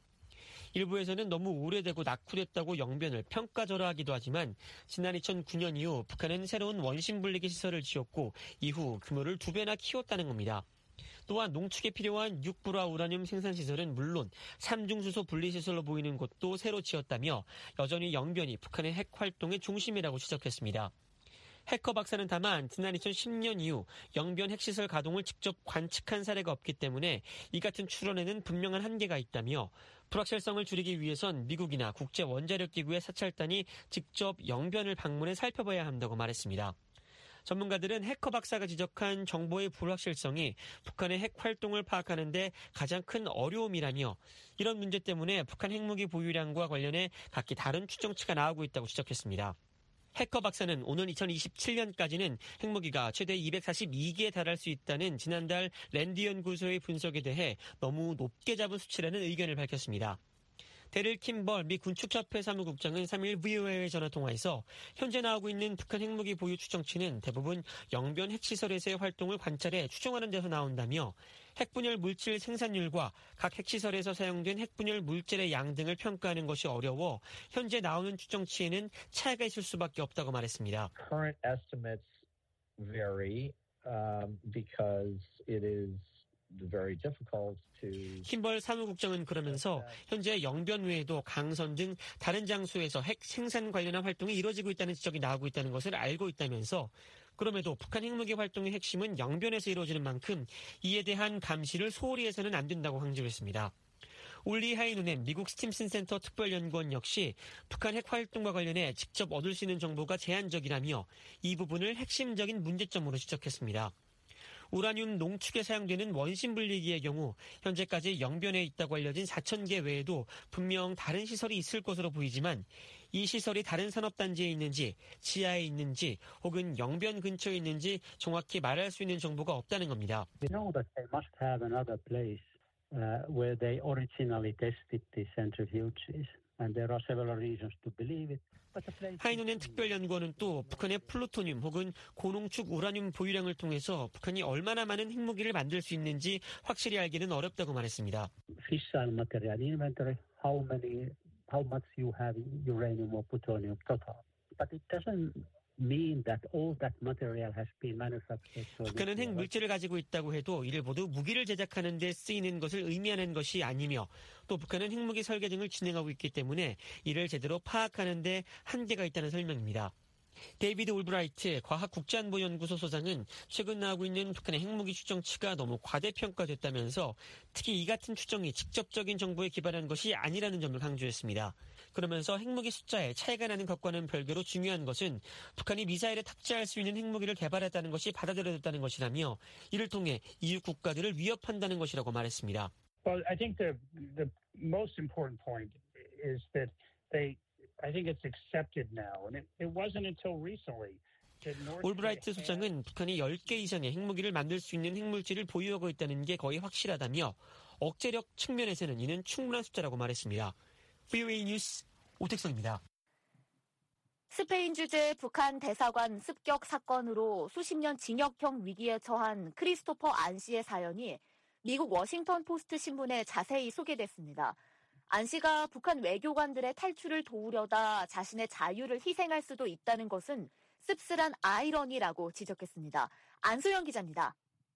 일부에서는 너무 오래되고 낙후됐다고 영변을 평가절하하기도 하지만 지난 이천구 년 이후 북한은 새로운 원심 분리기 시설을 지었고 이후 규모를 두 배나 키웠다는 겁니다. 또한 농축에 필요한 육불화 우라늄 생산시설은 물론 삼중수소 분리시설로 보이는 곳도 새로 지었다며 여전히 영변이 북한의 핵활동의 중심이라고 지적했습니다. 해커 박사는 다만 지난 이천십 년 이후 영변 핵시설 가동을 직접 관측한 사례가 없기 때문에 이 같은 추론에는 분명한 한계가 있다며 불확실성을 줄이기 위해선 미국이나 국제원자력기구의 사찰단이 직접 영변을 방문해 살펴봐야 한다고 말했습니다. 전문가들은 해커 박사가 지적한 정보의 불확실성이 북한의 핵 활동을 파악하는 데 가장 큰 어려움이라며 이런 문제 때문에 북한 핵무기 보유량과 관련해 각기 다른 추정치가 나오고 있다고 지적했습니다. 해커 박사는 오는 이천이십칠 년까지는 핵무기가 최대 이백사십이 개에 달할 수 있다는 지난달 랜드 연구소의 분석에 대해 너무 높게 잡은 수치라는 의견을 밝혔습니다. 데릴 킴벌 미 군축협회 사무국장은 삼 일 브이오에이의 전화통화에서 현재 나오고 있는 북한 핵무기 보유 추정치는 대부분 영변 핵시설에서의 활동을 관찰해 추정하는 데서 나온다며 핵분열 물질 생산율과 각 핵시설에서 사용된 핵분열 물질의 양 등을 평가하는 것이 어려워 현재 나오는 추정치에는 차이가 있을 수밖에 없다고 말했습니다. Current estimates vary um, because it is 킴벌 사무국장은 그러면서 현재 영변 외에도 강선 등 다른 장소에서 핵 생산 관련한 활동이 이뤄지고 있다는 지적이 나오고 있다는 것을 알고 있다면서 그럼에도 북한 핵무기 활동의 핵심은 영변에서 이루어지는 만큼 이에 대한 감시를 소홀히 해서는 안 된다고 강조했습니다. 올리 하이누넨 미국 스팀슨 센터 특별연구원 역시 북한 핵 활동과 관련해 직접 얻을 수 있는 정보가 제한적이라며 이 부분을 핵심적인 문제점으로 지적했습니다. 우라늄 농축에 사용되는 원심 분리기의 경우 현재까지 영변에 있다고 알려진 사천 개 외에도 분명 다른 시설이 있을 것으로 보이지만 이 시설이 다른 산업단지에 있는지 지하에 있는지 혹은 영변 근처에 있는지 정확히 말할 수 있는 정보가 없다는 겁니다. We know that they must have another place uh, where they originally tested the centrifuges, and there are several reasons to believe it. 하이누넨 특별연구원은 또 북한의 플루토늄 혹은 고농축 우라늄 보유량을 통해서 북한이 얼마나 많은 핵무기를 만들 수 있는지 확실히 알기는 어렵다고 말했습니다. Fissile material inventory, how many, how much you have uranium or plutonium total. But it doesn't mean that all that material has been manufactured. 북한은 핵 물질을 가지고 있다고 해도 이를 모두 무기를 제작하는 데 쓰이는 것을 의미하는 것이 아니며 또 북한은 핵무기 설계 등을 진행하고 있기 때문에 이를 제대로 파악하는 데 한계가 있다는 설명입니다. 데이비드 올브라이트 과학국제안보연구소 소장은 최근 나오고 있는 북한의 핵무기 추정치가 너무 과대평가됐다면서 특히 이 같은 추정이 직접적인 정보에 기반한 것이 아니라는 점을 강조했습니다. 그러면서 핵무기 숫자에 차이가 나는 것과는 별개로 중요한 것은 북한이 미사일에 탑재할 수 있는 핵무기를 개발했다는 것이 받아들여졌다는 것이라며 이를 통해 이웃 국가들을 위협한다는 것이라고 말했습니다. Well, I think the the most important point is that they I think it's accepted now, and it, it wasn't until recently. 올브라이트 소장은 북한이 열 개 이상의 핵무기를 만들 수 있는 핵물질을 보유하고 있다는 게 거의 확실하다며 억제력 측면에서는 이는 충분한 숫자라고 말했습니다. 브이오에이 뉴스 오택성입니다. 스페인 주재 북한 대사관 습격 사건으로 수십 년 징역형 위기에 처한 크리스토퍼 안 씨의 사연이 미국 워싱턴 포스트 신문에 자세히 소개됐습니다. 안 씨가 북한 외교관들의 탈출을 도우려다 자신의 자유를 희생할 수도 있다는 것은 씁쓸한 아이러니라고 지적했습니다. 안소영 기자입니다.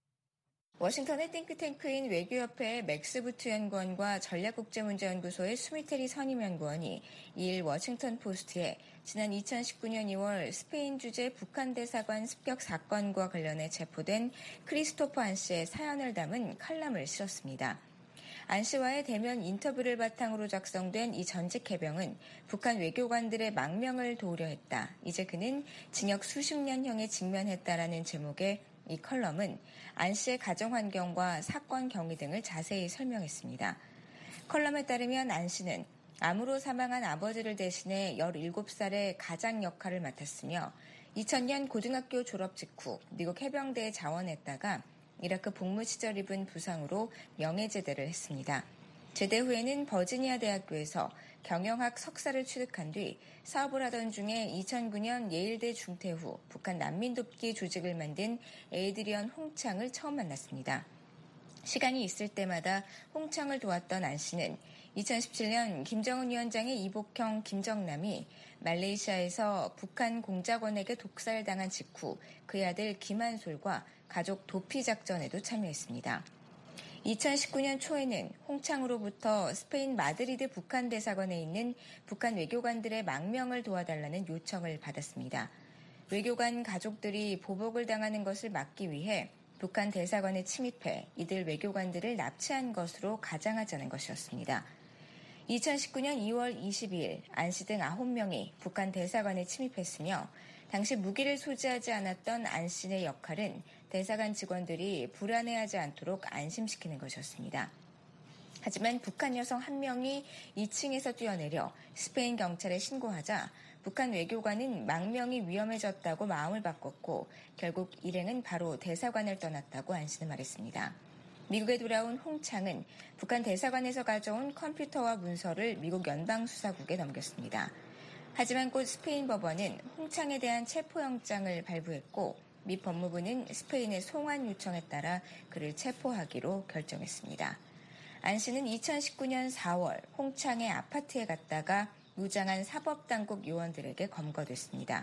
워싱턴의 띵크탱크인 외교협회의 맥스 부트 연구원과 전략국제문제연구소의 스미테리 선임연구원이 이일 워싱턴 포스트에 지난 이천십구 년 이월 스페인 주재 북한 대사관 습격 사건과 관련해 체포된 크리스토퍼 안 씨의 사연을 담은 칼럼을 실었습니다. 안 씨와의 대면 인터뷰를 바탕으로 작성된 이 전직 해병은 북한 외교관들의 망명을 도우려 했다. 이제 그는 징역 수십 년형에 직면했다라는 제목의 이 컬럼은 안 씨의 가정 환경과 사건 경위 등을 자세히 설명했습니다. 컬럼에 따르면 안 씨는 암으로 사망한 아버지를 대신해 열일곱 살의 가장 역할을 맡았으며 이천 년 고등학교 졸업 직후 미국 해병대에 자원했다가 이라크 복무 시절 입은 부상으로 명예제대를 했습니다. 제대 후에는 버지니아 대학교에서 경영학 석사를 취득한 뒤 사업을 하던 중에 이천구 년 예일대 중퇴 후 북한 난민 돕기 조직을 만든 에이드리언 홍창을 처음 만났습니다. 시간이 있을 때마다 홍창을 도왔던 안 씨는 이천십칠 년 김정은 위원장의 이복형 김정남이 말레이시아에서 북한 공작원에게 독살당한 직후 그의 아들 김한솔과 가족 도피 작전에도 참여했습니다. 이천십구 년 초에는 홍창으로부터 스페인 마드리드 북한 대사관에 있는 북한 외교관들의 망명을 도와달라는 요청을 받았습니다. 외교관 가족들이 보복을 당하는 것을 막기 위해 북한 대사관에 침입해 이들 외교관들을 납치한 것으로 가장하자는 것이었습니다. 이천십구 년 이월 이십이일 안 씨 등 아홉 명이 북한 대사관에 침입했으며 당시 무기를 소지하지 않았던 안 씨의 역할은 대사관 직원들이 불안해하지 않도록 안심시키는 것이었습니다. 하지만 북한 여성 한 명이 이 층에서 뛰어내려 스페인 경찰에 신고하자 북한 외교관은 망명이 위험해졌다고 마음을 바꿨고 결국 일행은 바로 대사관을 떠났다고 안 씨는 말했습니다. 미국에 돌아온 홍창은 북한 대사관에서 가져온 컴퓨터와 문서를 미국 연방수사국에 넘겼습니다. 하지만 곧 스페인 법원은 홍창에 대한 체포영장을 발부했고 미 법무부는 스페인의 송환 요청에 따라 그를 체포하기로 결정했습니다. 안 씨는 이천십구 년 사월 홍창의 아파트에 갔다가 무장한 사법당국 요원들에게 검거됐습니다.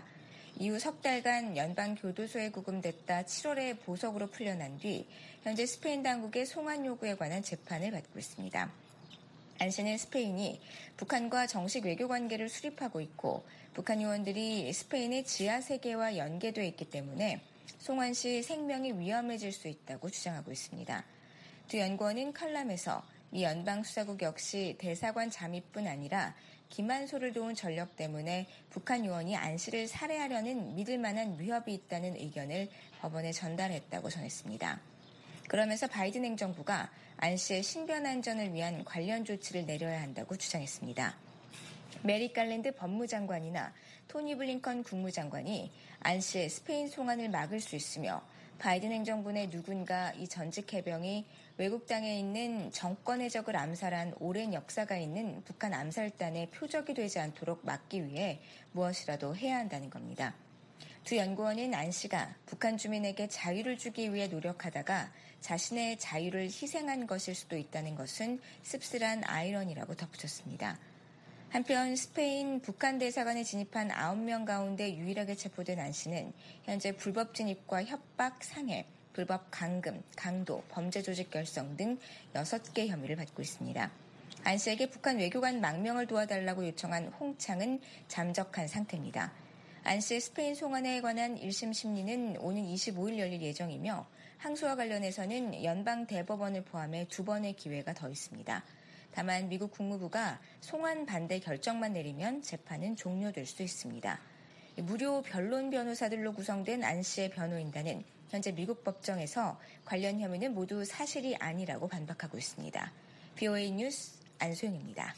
이후 석 달간 연방교도소에 구금됐다 칠월에 보석으로 풀려난 뒤 현재 스페인 당국의 송환 요구에 관한 재판을 받고 있습니다. 안 씨는 스페인이 북한과 정식 외교 관계를 수립하고 있고 북한 요원들이 스페인의 지하 세계와 연계되어 있기 때문에 송환 씨 생명이 위험해질 수 있다고 주장하고 있습니다. 두 연구원은 칼럼에서 미 연방수사국 역시 대사관 잠입뿐 아니라 기만소를 도운 전력 때문에 북한 요원이 안 씨를 살해하려는 믿을 만한 위협이 있다는 의견을 법원에 전달했다고 전했습니다. 그러면서 바이든 행정부가 안 씨의 신변 안전을 위한 관련 조치를 내려야 한다고 주장했습니다. 메리 갈랜드 법무장관이나 토니 블링컨 국무장관이 안 씨의 스페인 송환을 막을 수 있으며 바이든 행정부 내 누군가 이 전직 해병이 외국 땅에 있는 정권 해적을 암살한 오랜 역사가 있는 북한 암살단의 표적이 되지 않도록 막기 위해 무엇이라도 해야 한다는 겁니다. 두 연구원은 안 씨가 북한 주민에게 자유를 주기 위해 노력하다가 자신의 자유를 희생한 것일 수도 있다는 것은 씁쓸한 아이러니라고 덧붙였습니다. 한편 스페인 북한 대사관에 진입한 아홉 명 가운데 유일하게 체포된 안 씨는 현재 불법 진입과 협박, 상해, 불법 감금, 강도, 범죄 조직 결성 등 여섯 개 혐의를 받고 있습니다. 안 씨에게 북한 외교관 망명을 도와달라고 요청한 홍창은 잠적한 상태입니다. 안 씨의 스페인 송환에 관한 일 심 심리는 오는 이십오일 열릴 예정이며 항소와 관련해서는 연방 대법원을 포함해 두 번의 기회가 더 있습니다. 다만 미국 국무부가 송환 반대 결정만 내리면 재판은 종료될 수 있습니다. 무료 변론 변호사들로 구성된 안 씨의 변호인단은 현재 미국 법정에서 관련 혐의는 모두 사실이 아니라고 반박하고 있습니다. 비오에이 뉴스 안소영입니다.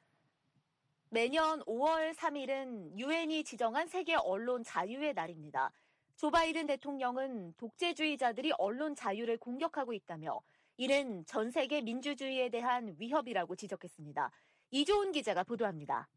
매년 오월 삼일은 유엔이 지정한 세계 언론 자유의 날입니다. 조 바이든 대통령은 독재주의자들이 언론 자유를 공격하고 있다며 이는 전 세계 민주주의에 대한 위협이라고 지적했습니다. 이조은 기자가 보도합니다.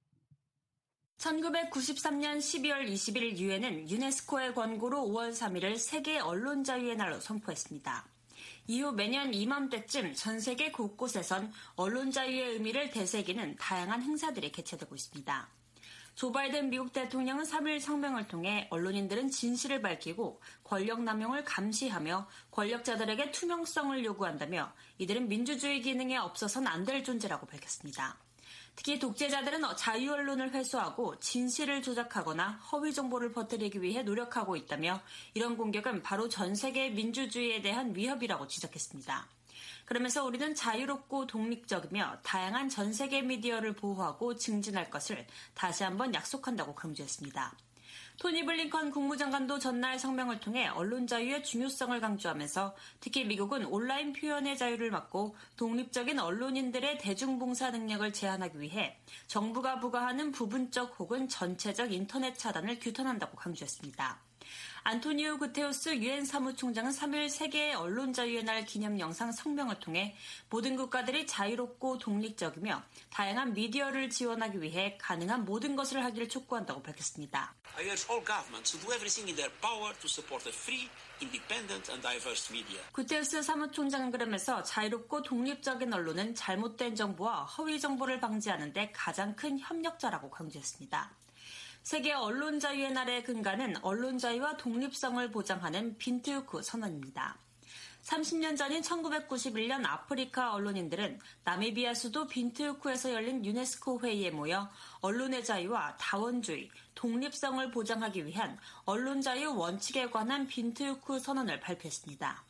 천구백구십삼년 십이월 이십일 유엔은 유네스코의 권고로 오월 삼일을 세계 언론 자유의 날로 선포했습니다. 이후 매년 이맘때쯤 전 세계 곳곳에선 언론 자유의 의미를 되새기는 다양한 행사들이 개최되고 있습니다. 조 바이든 미국 대통령은 삼일 성명을 통해 언론인들은 진실을 밝히고 권력 남용을 감시하며 권력자들에게 투명성을 요구한다며 이들은 민주주의 기능에 없어서는 안 될 존재라고 밝혔습니다. 특히 독재자들은 자유 언론을 회수하고 진실을 조작하거나 허위 정보를 퍼뜨리기 위해 노력하고 있다며 이런 공격은 바로 전 세계 민주주의에 대한 위협이라고 지적했습니다. 그러면서 우리는 자유롭고 독립적이며 다양한 전 세계 미디어를 보호하고 증진할 것을 다시 한번 약속한다고 강조했습니다. 토니 블링컨 국무장관도 전날 성명을 통해 언론 자유의 중요성을 강조하면서 특히 미국은 온라인 표현의 자유를 막고 독립적인 언론인들의 대중봉사 능력을 제한하기 위해 정부가 부과하는 부분적 혹은 전체적 인터넷 차단을 규탄한다고 강조했습니다. 안토니오 구테우스 유엔 사무총장은 삼일 세계 언론 자유의 날 기념 영상 성명을 통해 모든 국가들이 자유롭고 독립적이며 다양한 미디어를 지원하기 위해 가능한 모든 것을 하기를 촉구한다고 밝혔습니다. I urge all governments to do everything in their power to support a free, independent and diverse media. 구테우스 사무총장은 그러면서 자유롭고 독립적인 언론은 잘못된 정보와 허위 정보를 방지하는 데 가장 큰 협력자라고 강조했습니다. 세계 언론 자유의 날의 근간은 언론 자유와 독립성을 보장하는 빈트우크 선언입니다. 삼십 년 전인 천구백구십일년 아프리카 언론인들은 나미비아 수도 빈트우크에서 열린 유네스코 회의에 모여 언론의 자유와 다원주의, 독립성을 보장하기 위한 언론 자유 원칙에 관한 빈트우크 선언을 발표했습니다.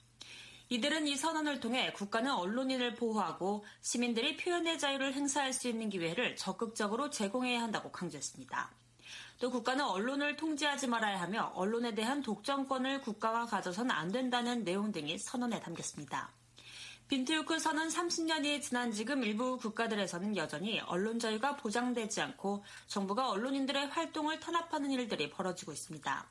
이들은 이 선언을 통해 국가는 언론인을 보호하고 시민들이 표현의 자유를 행사할 수 있는 기회를 적극적으로 제공해야 한다고 강조했습니다. 또 국가는 언론을 통제하지 말아야 하며 언론에 대한 독점권을 국가가 가져서는 안 된다는 내용 등이 선언에 담겼습니다. 빈트우크 선언 삼십 년이 지난 지금 일부 국가들에서는 여전히 언론 자유가 보장되지 않고 정부가 언론인들의 활동을 탄압하는 일들이 벌어지고 있습니다.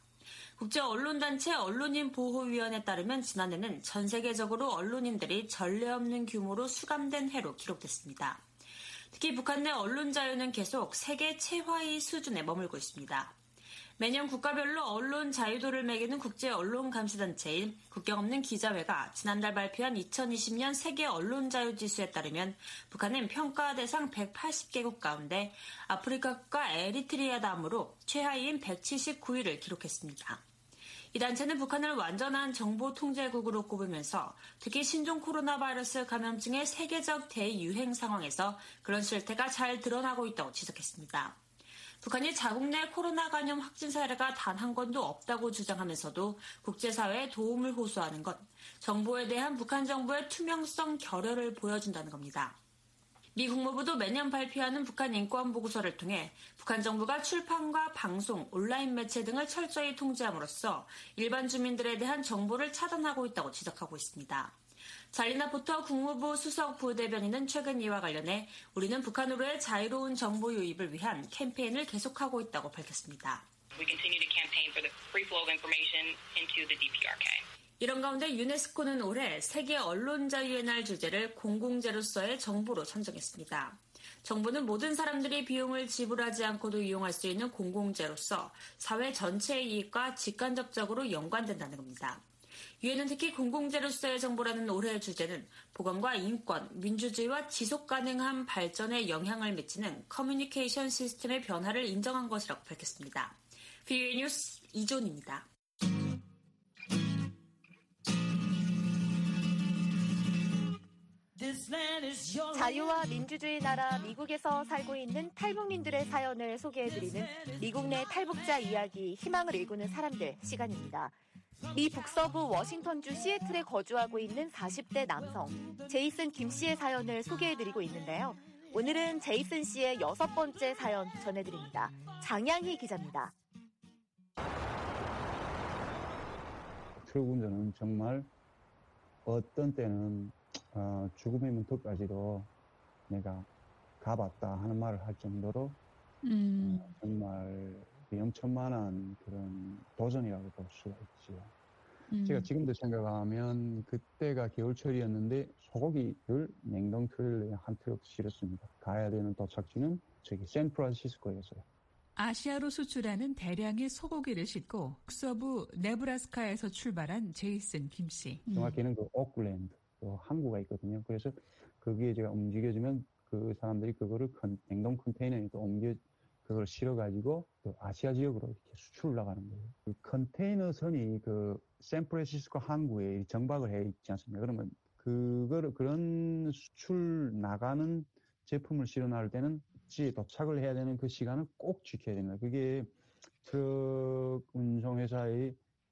국제언론단체 언론인보호위원회에 따르면 지난해는 전 세계적으로 언론인들이 전례 없는 규모로 수감된 해로 기록됐습니다. 특히 북한 내 언론 자유는 계속 세계 최하위 수준에 머물고 있습니다. 매년 국가별로 언론 자유도를 매기는 국제 언론 감시단체인 국경 없는 기자회가 지난달 발표한 이천이십 년 세계 언론 자유 지수에 따르면 북한은 평가 대상 백팔십 개국 가운데 아프리카 국가 에리트리아 다음으로 최하위인 백칠십구 위를 기록했습니다. 이 단체는 북한을 완전한 정보 통제국으로 꼽으면서 특히 신종 코로나 바이러스 감염증의 세계적 대유행 상황에서 그런 실태가 잘 드러나고 있다고 지적했습니다. 북한이 자국 내 코로나 감염 확진 사례가 단 한 건도 없다고 주장하면서도 국제사회에 도움을 호소하는 건 정보에 대한 북한 정부의 투명성 결여를 보여준다는 겁니다. 미 국무부도 매년 발표하는 북한 인권보고서를 통해 북한 정부가 출판과 방송, 온라인 매체 등을 철저히 통제함으로써 일반 주민들에 대한 정보를 차단하고 있다고 지적하고 있습니다. 잘리나 포터 국무부 수석 부대변인은 최근 이와 관련해 우리는 북한으로의 자유로운 정보 유입을 위한 캠페인을 계속하고 있다고 밝혔습니다. We continue to campaign for the free flow of information into the 디 피 알 케이. 이런 가운데 유네스코는 올해 세계 언론자유의 날 주제를 공공재로서의 정보로 선정했습니다. 정부는 모든 사람들이 비용을 지불하지 않고도 이용할 수 있는 공공재로서 사회 전체의 이익과 직간접적으로 연관된다는 겁니다. 유엔은 특히 공공재로서의 정보라는 올해의 주제는 보건과 인권, 민주주의와 지속가능한 발전에 영향을 미치는 커뮤니케이션 시스템의 변화를 인정한 것이라고 밝혔습니다. 비오에이 뉴스 이존입니다. 자유와 민주주의 나라 미국에서 살고 있는 탈북민들의 사연을 소개해드리는 미국 내 탈북자 이야기, 희망을 일구는 사람들 시간입니다. 미 북서부 워싱턴주 시애틀에 거주하고 있는 사십 대 남성 제이슨 김 씨의 사연을 소개해드리고 있는데요. 오늘은 제이슨 씨의 여섯 번째 사연 전해드립니다. 장양희 기자입니다. 트럭 운전은 정말 어떤 때는 어, 죽음의 문턱까지도 내가 가봤다 하는 말을 할 정도로 음. 어, 정말 위험천만한 그런 도전이라고 볼 수가 있지요. 음. 제가 지금도 생각하면 그때가 겨울철이었는데 소고기를 냉동 트레일러에 한 트럭 실었습니다. 가야 되는 도착지는 저기 샌프란시스코였어요. 아시아로 수출하는 대량의 소고기를 싣고 북서부 네브라스카에서 출발한 제이슨 김 씨. 정확히는 그 오클랜드, 또 항구가 있거든요. 그래서 거기에 제가 움직여주면 그 사람들이 그거를 컨, 냉동 컨테이너에 또 옮겨 그걸 실어가지고 또 아시아 지역으로 이렇게 수출을 나가는 거예요. 그 컨테이너 선이 그 샌프란시스코 항구에 정박을 해 있지 않습니까? 그러면 그거를 그런 수출 나가는 제품을 실어 나갈 때는 지에 도착을 해야 되는 그 시간을 꼭 지켜야 됩니다. 그게 트럭 운송회사의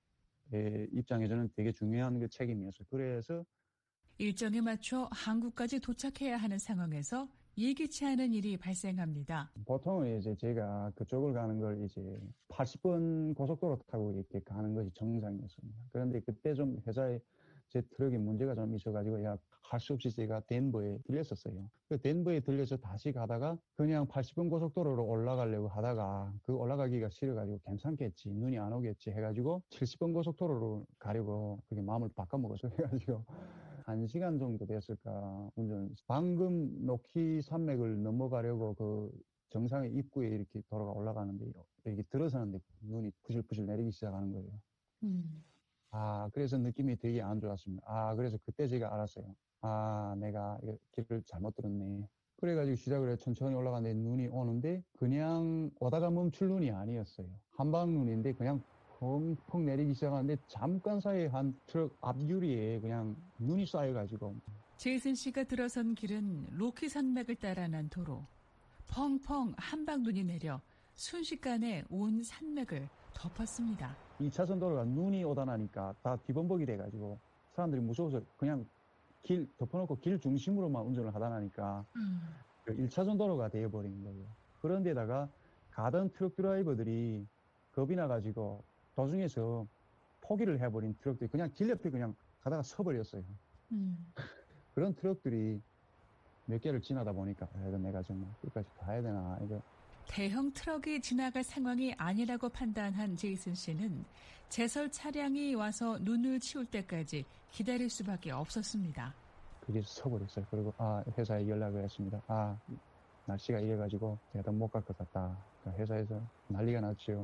입장에서는 되게 중요한 그 책임이었어요. 그래서 일정에 맞춰 한국까지 도착해야 하는 상황에서 예기치 않은 일이 발생합니다. 보통은 이제 제가 그쪽을 가는 걸 이제 팔십 분 고속도로 타고 이렇게 가는 것이 정상이었습니다. 그런데 그때 좀 회사에 제 트럭에 문제가 좀 있어가지고 야, 할 수 없이 제가 덴버에 들렸었어요. 그 덴버에 들려서 다시 가다가 그냥 팔십 분 고속도로로 올라가려고 하다가 그 올라가기가 싫어가지고 괜찮겠지, 눈이 안 오겠지 해가지고 칠십 분 고속도로로 가려고 그렇게 마음을 바꿔먹었어요. 그래가지고 한 시간 정도 됐을까 운전. 방금 노키 산맥을 넘어가려고 그 정상의 입구에 이렇게 도로가 올라가는데 이렇게 들어서는데 눈이 부실부실 내리기 시작하는 거예요. 음. 아, 그래서 느낌이 되게 안 좋았습니다. 아, 그래서 그때 제가 알았어요. 아, 내가 길을 잘못 들었네. 그래가지고 시작을 해 천천히 올라가는데 눈이 오는데 그냥 오다가 멈출 눈이 아니었어요. 한방 눈인데 그냥 펑펑 내리기 시작하는데 잠깐 사이에 한 트럭 앞유리에 그냥 눈이 쌓여가지고. 제이슨 씨가 들어선 길은 로키 산맥을 따라 난 도로. 펑펑 한방 눈이 내려 순식간에 온 산맥을 덮었습니다. 이 차선 도로가 눈이 오다 나니까 다 뒤범벅이 돼가지고 사람들이 무서워서 그냥 길 덮어놓고 길 중심으로만 운전을 하다 나니까 음. 그 일 차선 도로가 되어버린 거예요. 그런데다가 가던 트럭 드라이버들이 겁이 나가지고 도중에서 포기를 해버린 트럭들이 그냥 길 옆에 그냥 가다가 서버렸어요. 음. 그런 트럭들이 몇 개를 지나다 보니까 아, 이거 내가 정말 끝까지 가야 되나 이거. 대형 트럭이 지나갈 상황이 아니라고 판단한 제이슨 씨는 제설 차량이 와서 눈을 치울 때까지 기다릴 수밖에 없었습니다. 그게 서버렸어요. 그리고 아 회사에 연락을 했습니다. 아 날씨가 이래가지고 제가 더 못 갈 것 같다. 회사에서 난리가 났죠.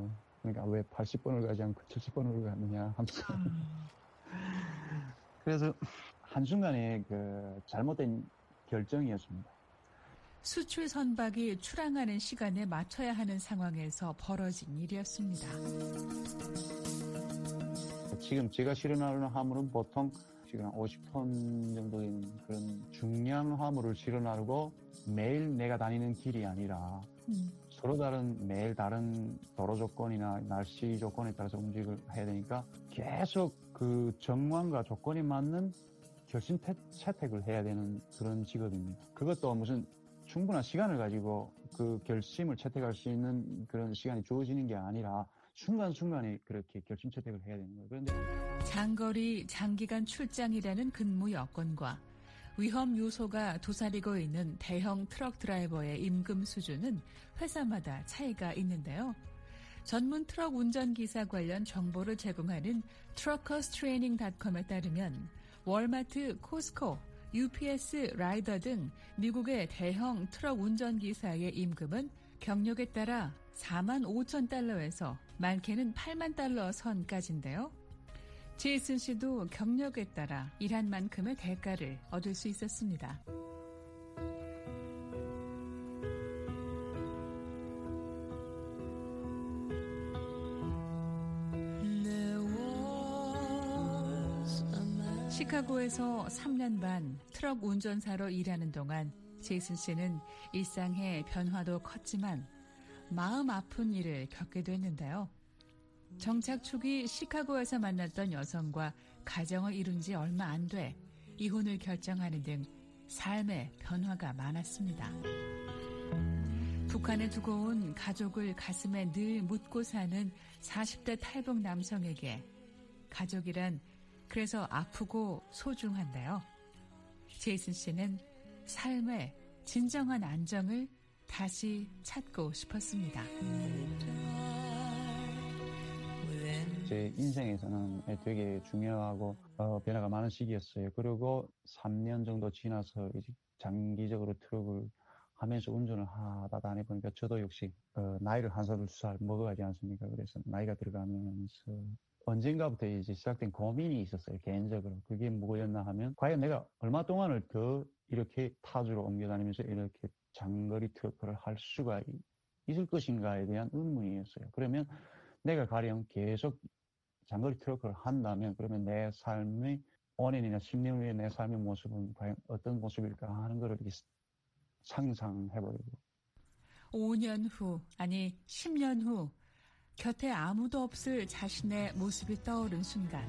그러니까 왜 팔십 번을 가지 않고 칠십 번을 갔느냐 하면서. 음. 그래서 한순간에 그 잘못된 결정이었습니다. 수출 선박이 출항하는 시간에 맞춰야 하는 상황에서 벌어진 일이었습니다. 지금 제가 실현하는 화물은 보통 지금 오십 톤 정도 되는 그런 중량 화물을 실현하고 매일 내가 다니는 길이 아니라 음. 서로 다른 매일 다른 도로 조건이나 날씨 조건에 따라서 움직임을 해야 되니까 계속 그 정황과 조건이 맞는 결심 채택을 해야 되는 그런 직업입니다. 그것도 무슨 충분한 시간을 가지고 그 결심을 채택할 수 있는 그런 시간이 주어지는 게 아니라 순간순간에 그렇게 결심 채택을 해야 되는 거예요. 그런데 장거리, 장기간 출장이라는 근무 여건과 위험 요소가 도사리고 있는 대형 트럭 드라이버의 임금 수준은 회사마다 차이가 있는데요. 전문 트럭 운전기사 관련 정보를 제공하는 트러커스 트레이닝 닷컴에 따르면 월마트, 코스코, 유피에스, 라이더 등 미국의 대형 트럭 운전기사의 임금은 경력에 따라 사만 오천 달러에서 많게는 팔만 달러 선까지인데요. 제이슨 씨도 경력에 따라 일한 만큼의 대가를 얻을 수 있었습니다. 시카고에서 삼 년 반 트럭 운전사로 일하는 동안 제이슨 씨는 일상의 변화도 컸지만 마음 아픈 일을 겪게 됐는데요. 정착 초기 시카고에서 만났던 여성과 가정을 이룬 지 얼마 안 돼 이혼을 결정하는 등 삶의 변화가 많았습니다. 북한에 두고 온 가족을 가슴에 늘 묻고 사는 사십 대 탈북 남성에게 가족이란 그래서 아프고 소중한데요. 제이슨 씨는 삶의 진정한 안정을 다시 찾고 싶었습니다. 제 인생에서는 되게 중요하고 어, 변화가 많은 시기였어요. 그리고 삼 년 정도 지나서 이제 장기적으로 트럭을 하면서 운전을 하다 다니보니까 저도 역시 어, 나이를 한 살, 두 살 먹어가지 않습니까? 그래서 나이가 들어가면서 언젠가부터 이제 시작된 고민이 있었어요, 개인적으로. 그게 뭐였나 하면, 과연 내가 얼마 동안을 더 이렇게 타주로 옮겨 다니면서 이렇게 장거리 트럭을 할 수가 있을 것인가에 대한 의문이었어요. 그러면 내가 가령 계속 장거리 트럭을 한다면, 그러면 내 삶의 오 년이나 십 년 후에 내 삶의 모습은 과연 어떤 모습일까 하는 걸 이렇게 상상해버리고. 오 년 후, 아니 십 년 후, 곁에 아무도 없을 자신의 모습이 떠오른 순간.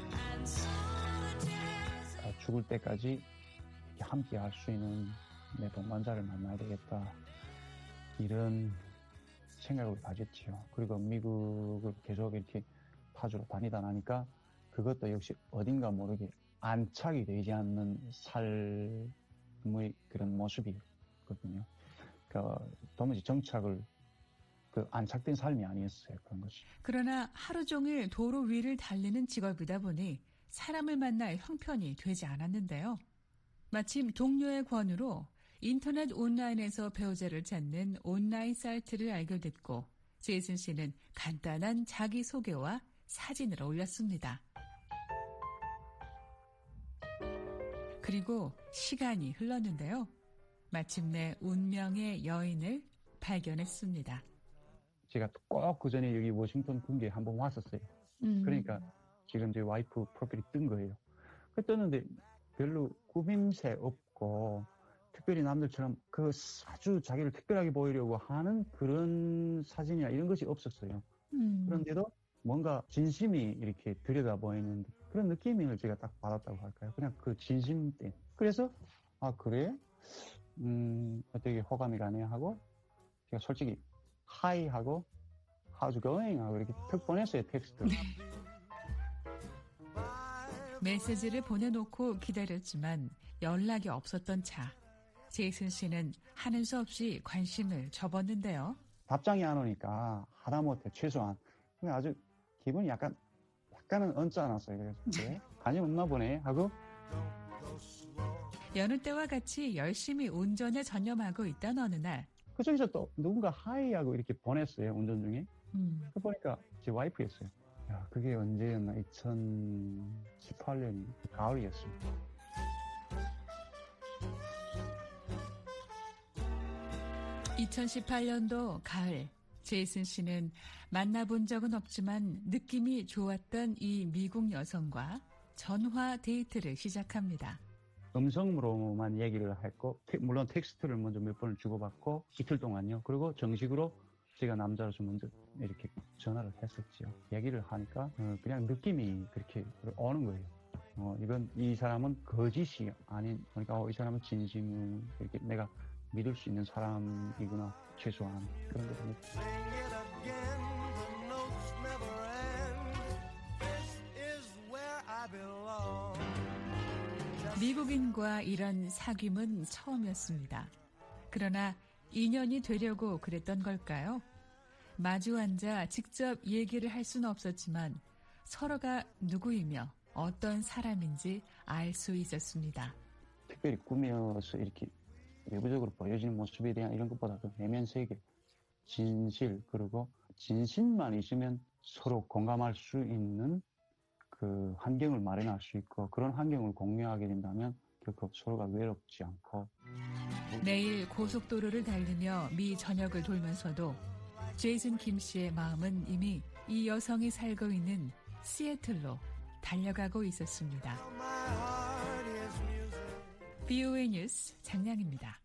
죽을 때까지 함께 할 수 있는 내 동반자를 만나야 되겠다. 이런 생각을 가졌지요. 그리고 미국을 계속 이렇게 파주로 다니다 나니까 그것도 역시 어딘가 모르게 안착이 되지 않는 삶의 그런 모습이거든요. 그러니까 도무지 정착을 그 안착된 삶이 아니었어요. 그런 것이. 그러나 하루 종일 도로 위를 달리는 직업이다 보니 사람을 만날 형편이 되지 않았는데요. 마침 동료의 권유로 인터넷 온라인에서 배우자를 찾는 온라인 사이트를 알게 됐고 제이슨 씨는 간단한 자기소개와 사진을 올렸습니다. 그리고 시간이 흘렀는데요. 마침내 운명의 여인을 발견했습니다. 제가 꼭 그 전에 여기 워싱턴 군계에 한번 왔었어요. 음. 그러니까 지금 제 와이프 프로필이 뜬 거예요. 그 떴는데 별로 꾸밈새 없고 특별히 남들처럼 그 아주 자기를 특별하게 보이려고 하는 그런 사진이나 이런 것이 없었어요. 음. 그런데도 뭔가 진심이 이렇게 들여다보이는 그런 느낌을 제가 딱 받았다고 할까요? 그냥 그 진심 때. 그래서 아 그래? 음 되게 호감이 가네 하고 제가 솔직히 하이 하고 how's it going 하고 이렇게 툭 보냈어요, 텍스트. 메시지를 보내놓고 기다렸지만 연락이 없었던 차. 제이슨 씨는 하는 수 없이 관심을 접었는데요. 답장이 안 오니까 하다못해 최소한 아주 기분이 약간 약간은 언짢았어요. 그래서 그래? 관심 없나 보네 하고. 여느 때와 같이 열심히 운전에 전념하고 있던 어느 날 그쪽에서 또 누군가 하이하고 이렇게 보냈어요, 운전 중에. 음. 그 보니까 제 와이프였어요. 야, 그게 언제였나? 이천십팔 년 가을이었습니다. 이천십팔 년도 가을, 제이슨 씨는 만나본 적은 없지만 느낌이 좋았던 이 미국 여성과 전화 데이트를 시작합니다. 음성으로만 얘기를 했고, 물론 텍스트를 먼저 몇 번을 주고받고 이틀 동안요. 그리고 정식으로 제가 남자로서 먼저 이렇게 전화를 했었죠. 얘기를 하니까 그냥 느낌이 그렇게 오는 거예요. 어, 이건 이 사람은 거짓이 아닌, 그러니까 어, 이 사람은 진심을 이렇게 내가 믿을 수 있는 사람이구나, 최소한 그런 거죠. 미국인과 이런 사귐은 처음이었습니다. 그러나 인연이 되려고 그랬던 걸까요? 마주 앉아 직접 얘기를 할 수는 없었지만 서로가 누구이며 어떤 사람인지 알 수 있었습니다. 특별히 꾸며서 이렇게 외부적으로 보여지는 모습에 대한 이런 것보다도 내면 세계, 진실, 그리고 진실만 있으면 서로 공감할 수 있는 그 환경을 마련할 수 있고, 그런 환경을 공유하게 된다면 결코 서로가 외롭지 않고. 매일 고속도로를 달리며 미 전역을 돌면서도 제이슨 김 씨의 마음은 이미 이 여성이 살고 있는 시애틀로 달려가고 있었습니다. 비오에이 뉴스 장량입니다.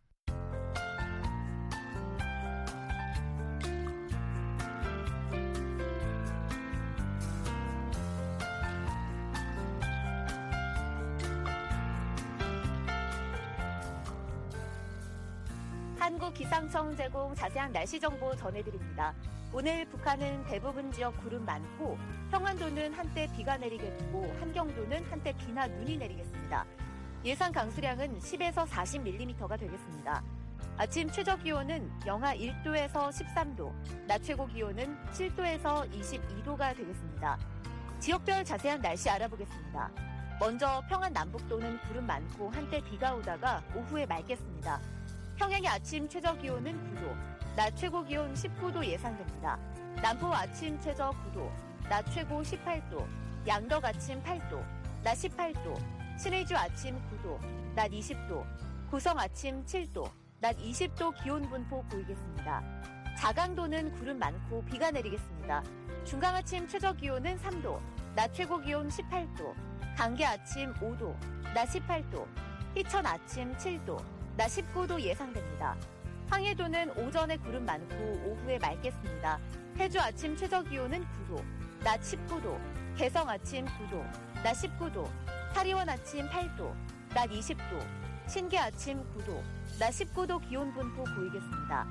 한국기상청 제공 자세한 날씨 정보 전해드립니다. 오늘 북한은 대부분 지역 구름 많고 평안도는 한때 비가 내리겠고 함경도는 한때 비나 눈이 내리겠습니다. 예상 강수량은 십에서 사십 밀리미터가 되겠습니다. 아침 최저 기온은 영하 일 도에서 십삼 도, 낮 최고 기온은 칠 도에서 이십이 도가 되겠습니다. 지역별 자세한 날씨 알아보겠습니다. 먼저 평안 남북도는 구름 많고 한때 비가 오다가 오후에 맑겠습니다. 평양의 아침 최저 기온은 구 도, 낮 최고 기온 십구 도 예상됩니다. 남포 아침 최저 구 도, 낮 최고 십팔 도, 양덕 아침 팔 도, 낮 십팔 도, 신의주 아침 구 도, 낮 이십 도, 고성 아침 칠 도, 낮 이십 도 기온 분포 보이겠습니다. 자강도는 구름 많고 비가 내리겠습니다. 중강 아침 최저 기온은 삼 도, 낮 최고 기온 십팔 도, 강계 아침 오 도, 낮 십팔 도, 희천 아침 칠 도, 낮 십구 도 예상됩니다. 황해도는 오전에 구름 많고 오후에 맑겠습니다. 해주 아침 최저 기온은 구 도, 낮 십구 도, 개성 아침 구 도, 낮 십구 도, 타리원 아침 팔 도, 낮 이십 도, 신계 아침 구 도, 낮 십구 도 기온 분포 보이겠습니다.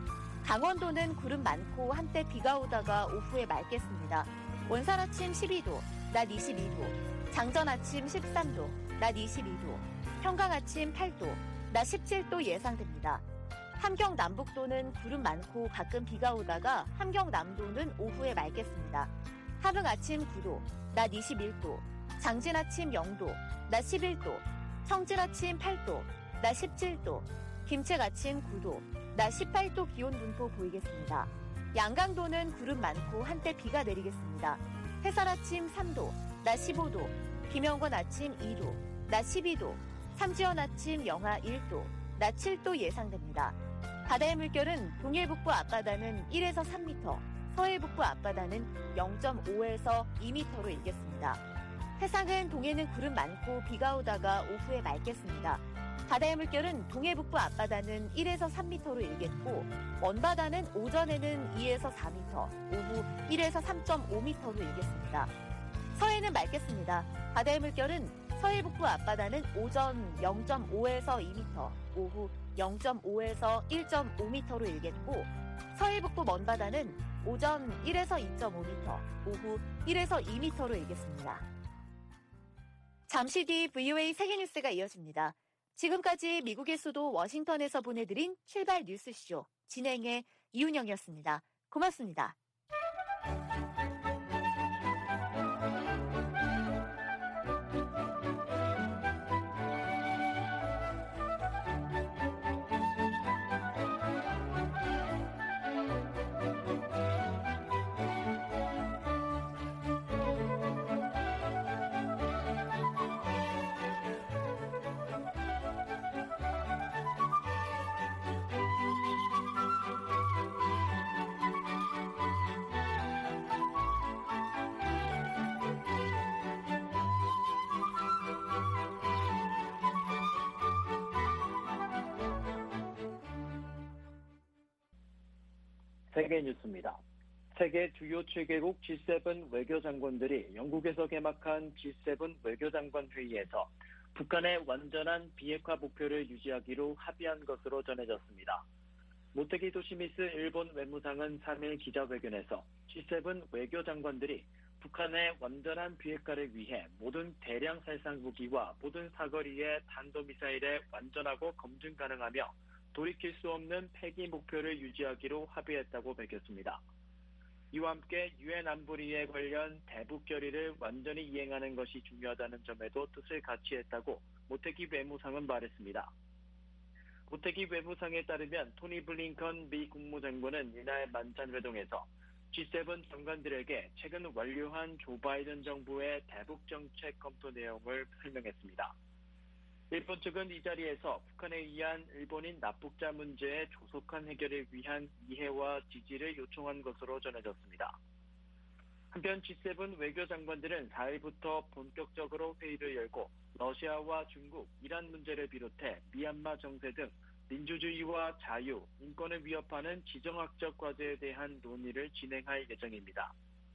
강원도는 구름 많고 한때 비가 오다가 오후에 맑겠습니다. 원산 아침 십이 도, 낮 이십이 도, 장전 아침 십삼 도, 낮 이십이 도, 평강 아침 팔 도, 낮 십칠 도 예상됩니다. 함경 남북도는 구름 많고 가끔 비가 오다가 함경 남도는 오후에 맑겠습니다. 함흥 아침 구 도, 낮 이십일 도, 장진 아침 영 도, 낮 십일 도, 청진 아침 팔 도, 낮 십칠 도, 김책 아침 구 도, 낮 십팔 도 기온 분포 보이겠습니다. 양강도는 구름 많고 한때 비가 내리겠습니다. 해산 아침 삼 도, 낮 십오 도, 김영권 아침 이 도, 낮 십이 도, 삼지연 아침 영하 일 도, 낮 칠 도 예상됩니다. 바다의 물결은 동해북부 앞바다는 일에서 삼 미터, 서해북부 앞바다는 영 점 오에서 이 미터로 일겠습니다. 해상은 동해는 구름 많고 비가 오다가 오후에 맑겠습니다. 바다의 물결은 동해북부 앞바다는 일에서 삼 미터로 일겠고 먼바다는 오전에는 이에서 사 미터, 오후 일에서 삼 점 오 미터로 일겠습니다. 서해는 맑겠습니다. 바다의 물결은 서해북부 앞바다는 오전 영 점 오에서 이 미터, 오후 영 점 오에서 일 점 오 미터로 일겠고 서해북부 먼바다는 오전 일에서 이 점 오 미터, 오후 일에서 이 미터로 일겠습니다. 잠시 뒤 브이오에이 세계뉴스가 이어집니다. 지금까지 미국의 수도 워싱턴에서 보내드린 출발 뉴스쇼 진행의 이윤영이었습니다. 고맙습니다. 세계 뉴스입니다. 세계 주요 칠 개국 지 세븐 외교장관들이 영국에서 개막한 지 세븐 외교장관 회의에서 북한의 완전한 비핵화 목표를 유지하기로 합의한 것으로 전해졌습니다. 모테기 도시미스 일본 외무상은 삼 일 기자회견에서 지 세븐 외교장관들이 북한의 완전한 비핵화를 위해 모든 대량 살상 무기와 모든 사거리의 탄도미사일에 완전하고 검증 가능하며 돌이킬 수 없는 폐기 목표를 유지하기로 합의했다고 밝혔습니다. 이와 함께 유엔 안보리에 관련 대북 결의를 완전히 이행하는 것이 중요하다는 점에도 뜻을 같이 했다고 모테기 외무상은 말했습니다. 모테기 외무상에 따르면 토니 블링컨 미 국무장관은 이날 만찬회동에서 지 세븐 장관들에게 최근 완료한 조 바이든 정부의 대북 정책 검토 내용을 설명했습니다. 일본 측은 이 자리에서 북한에 의한 일본인 납북자 문제의 조속한 해결을 위한 이해와 지지를 요청한 것으로 전해졌습니다. 한편 지 세븐 외교장관들은 사 일부터 본격적으로 회의를 열고 러시아와 중국, 이란 문제를 비롯해 미얀마 정세 등 민주주의와 자유, 인권을 위협하는 지정학적 과제에 대한 논의를 진행할 예정입니다.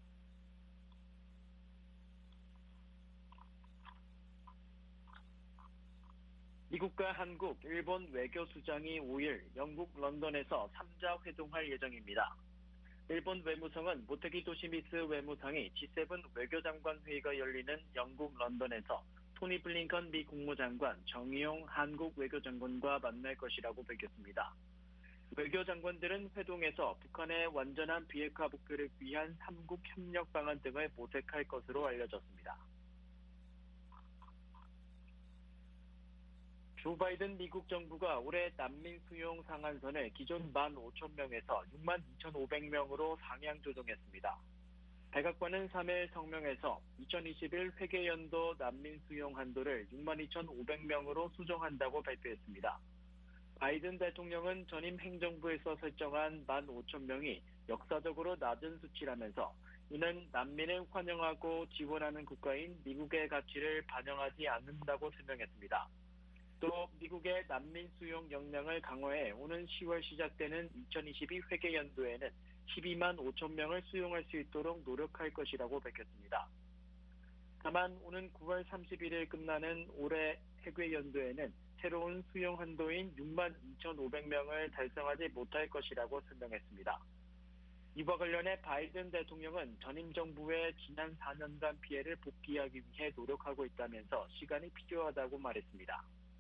미국과 한국, 일본 외교수장이 오 일 영국 런던에서 삼 자 회동할 예정입니다. 일본 외무성은 모테기 도시미스 외무상이 지 세븐 외교장관 회의가 열리는 영국 런던에서 토니 블링컨 미 국무장관, 정의용 한국 외교장관과 만날 것이라고 밝혔습니다. 외교장관들은 회동에서 북한의 완전한 비핵화 목표를 위한 삼국 협력 방안 등을 모색할 것으로 알려졌습니다. 조 바이든 미국 정부가 올해 난민 수용 상한선을 기존 만 오천 명에서 육만 이천오백 명으로 상향 조정했습니다. 백악관은 삼 일 성명에서 이천이십일 회계연도 난민 수용 한도를 육만 이천오백 명으로 수정한다고 발표했습니다. 바이든 대통령은 전임 행정부에서 설정한 만 오천 명이 역사적으로 낮은 수치라면서 이는 난민을 환영하고 지원하는 국가인 미국의 가치를 반영하지 않는다고 설명했습니다. 또 미국의 난민 수용 역량을 강화해 오는 시월 시작되는 이천이십이 회계연도에는 십이만 오천 명을 수용할 수 있도록 노력할 것이라고 밝혔습니다. 다만 오는 구월 삼십일일 끝나는 올해 회계연도에는 새로운 수용 한도인 육만 이천오백 명을 달성하지 못할 것이라고 설명했습니다. 이와 관련해 바이든 대통령은 전임 정부의 지난 사 년간 피해를 복귀하기 위해 노력하고 있다면서 시간이 필요하다고 말했습니다.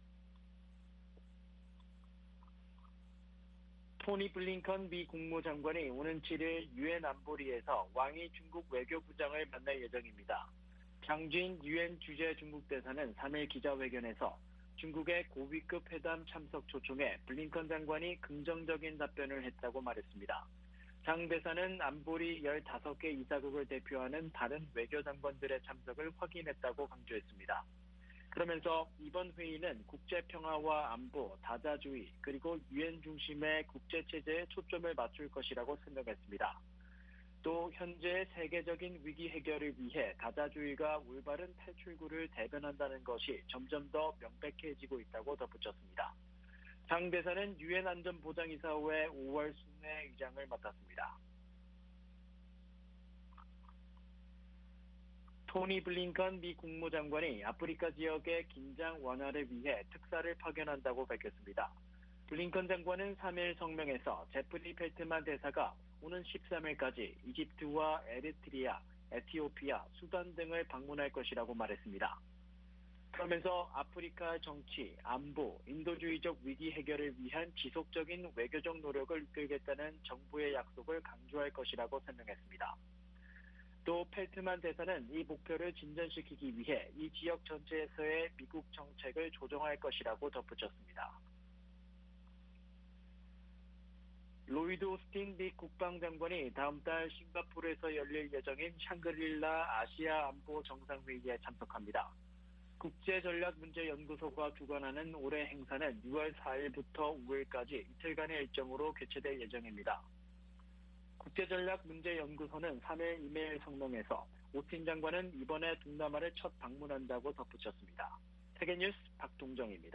토니 블링컨 미 국무장관이 오는 칠 일 유엔 안보리에서 왕이 중국 외교부장을 만날 예정입니다. 장진 유엔 주재 중국 대사는 삼 일 기자회견에서 중국의 고위급 회담 참석 초청에 블링컨 장관이 긍정적인 답변을 했다고 말했습니다. 장 대사는 안보리 열다섯 개 이사국을 대표하는 다른 외교장관들의 참석을 확인했다고 강조했습니다. 그러면서 이번 회의는 국제평화와 안보, 다자주의, 그리고 유엔 중심의 국제체제에 초점을 맞출 것이라고 설명했습니다. 또 현재의 세계적인 위기 해결을 위해 다자주의가 올바른 탈출구를 대변한다는 것이 점점 더 명백해지고 있다고 덧붙였습니다. 장 대사는 유엔 안전보장이사회 오월 순회 의장을 맡았습니다. 토니 블링컨 미 국무장관이 아프리카 지역의 긴장 완화를 위해 특사를 파견한다고 밝혔습니다. 블링컨 장관은 삼 일 성명에서 제프리 펠트만 대사가 오는 십삼 일까지 이집트와 에리트리아, 에티오피아, 수단 등을 방문할 것이라고 말했습니다. 그러면서 아프리카 정치, 안보, 인도주의적 위기 해결을 위한 지속적인 외교적 노력을 이끌겠다는 정부의 약속을 강조할 것이라고 설명했습니다. 또 펠트만 대사는 이 목표를 진전시키기 위해 이 지역 전체에서의 미국 정책을 조정할 것이라고 덧붙였습니다. 로이드 오스틴 미 국방장관이 다음 달 싱가포르에서 열릴 예정인 샹그릴라 아시아 안보 정상회의에 참석합니다. 국제전략문제연구소가 주관하는 올해 행사는 유월 사일부터 오일까지 이틀간의 일정으로 개최될 예정입니다. 국제전략문제연구소는 삼 일 이메일 성명에서 오스틴 장관은 이번에 동남아를 첫 방문한다고 덧붙였습니다. 세계뉴스 박동정입니다.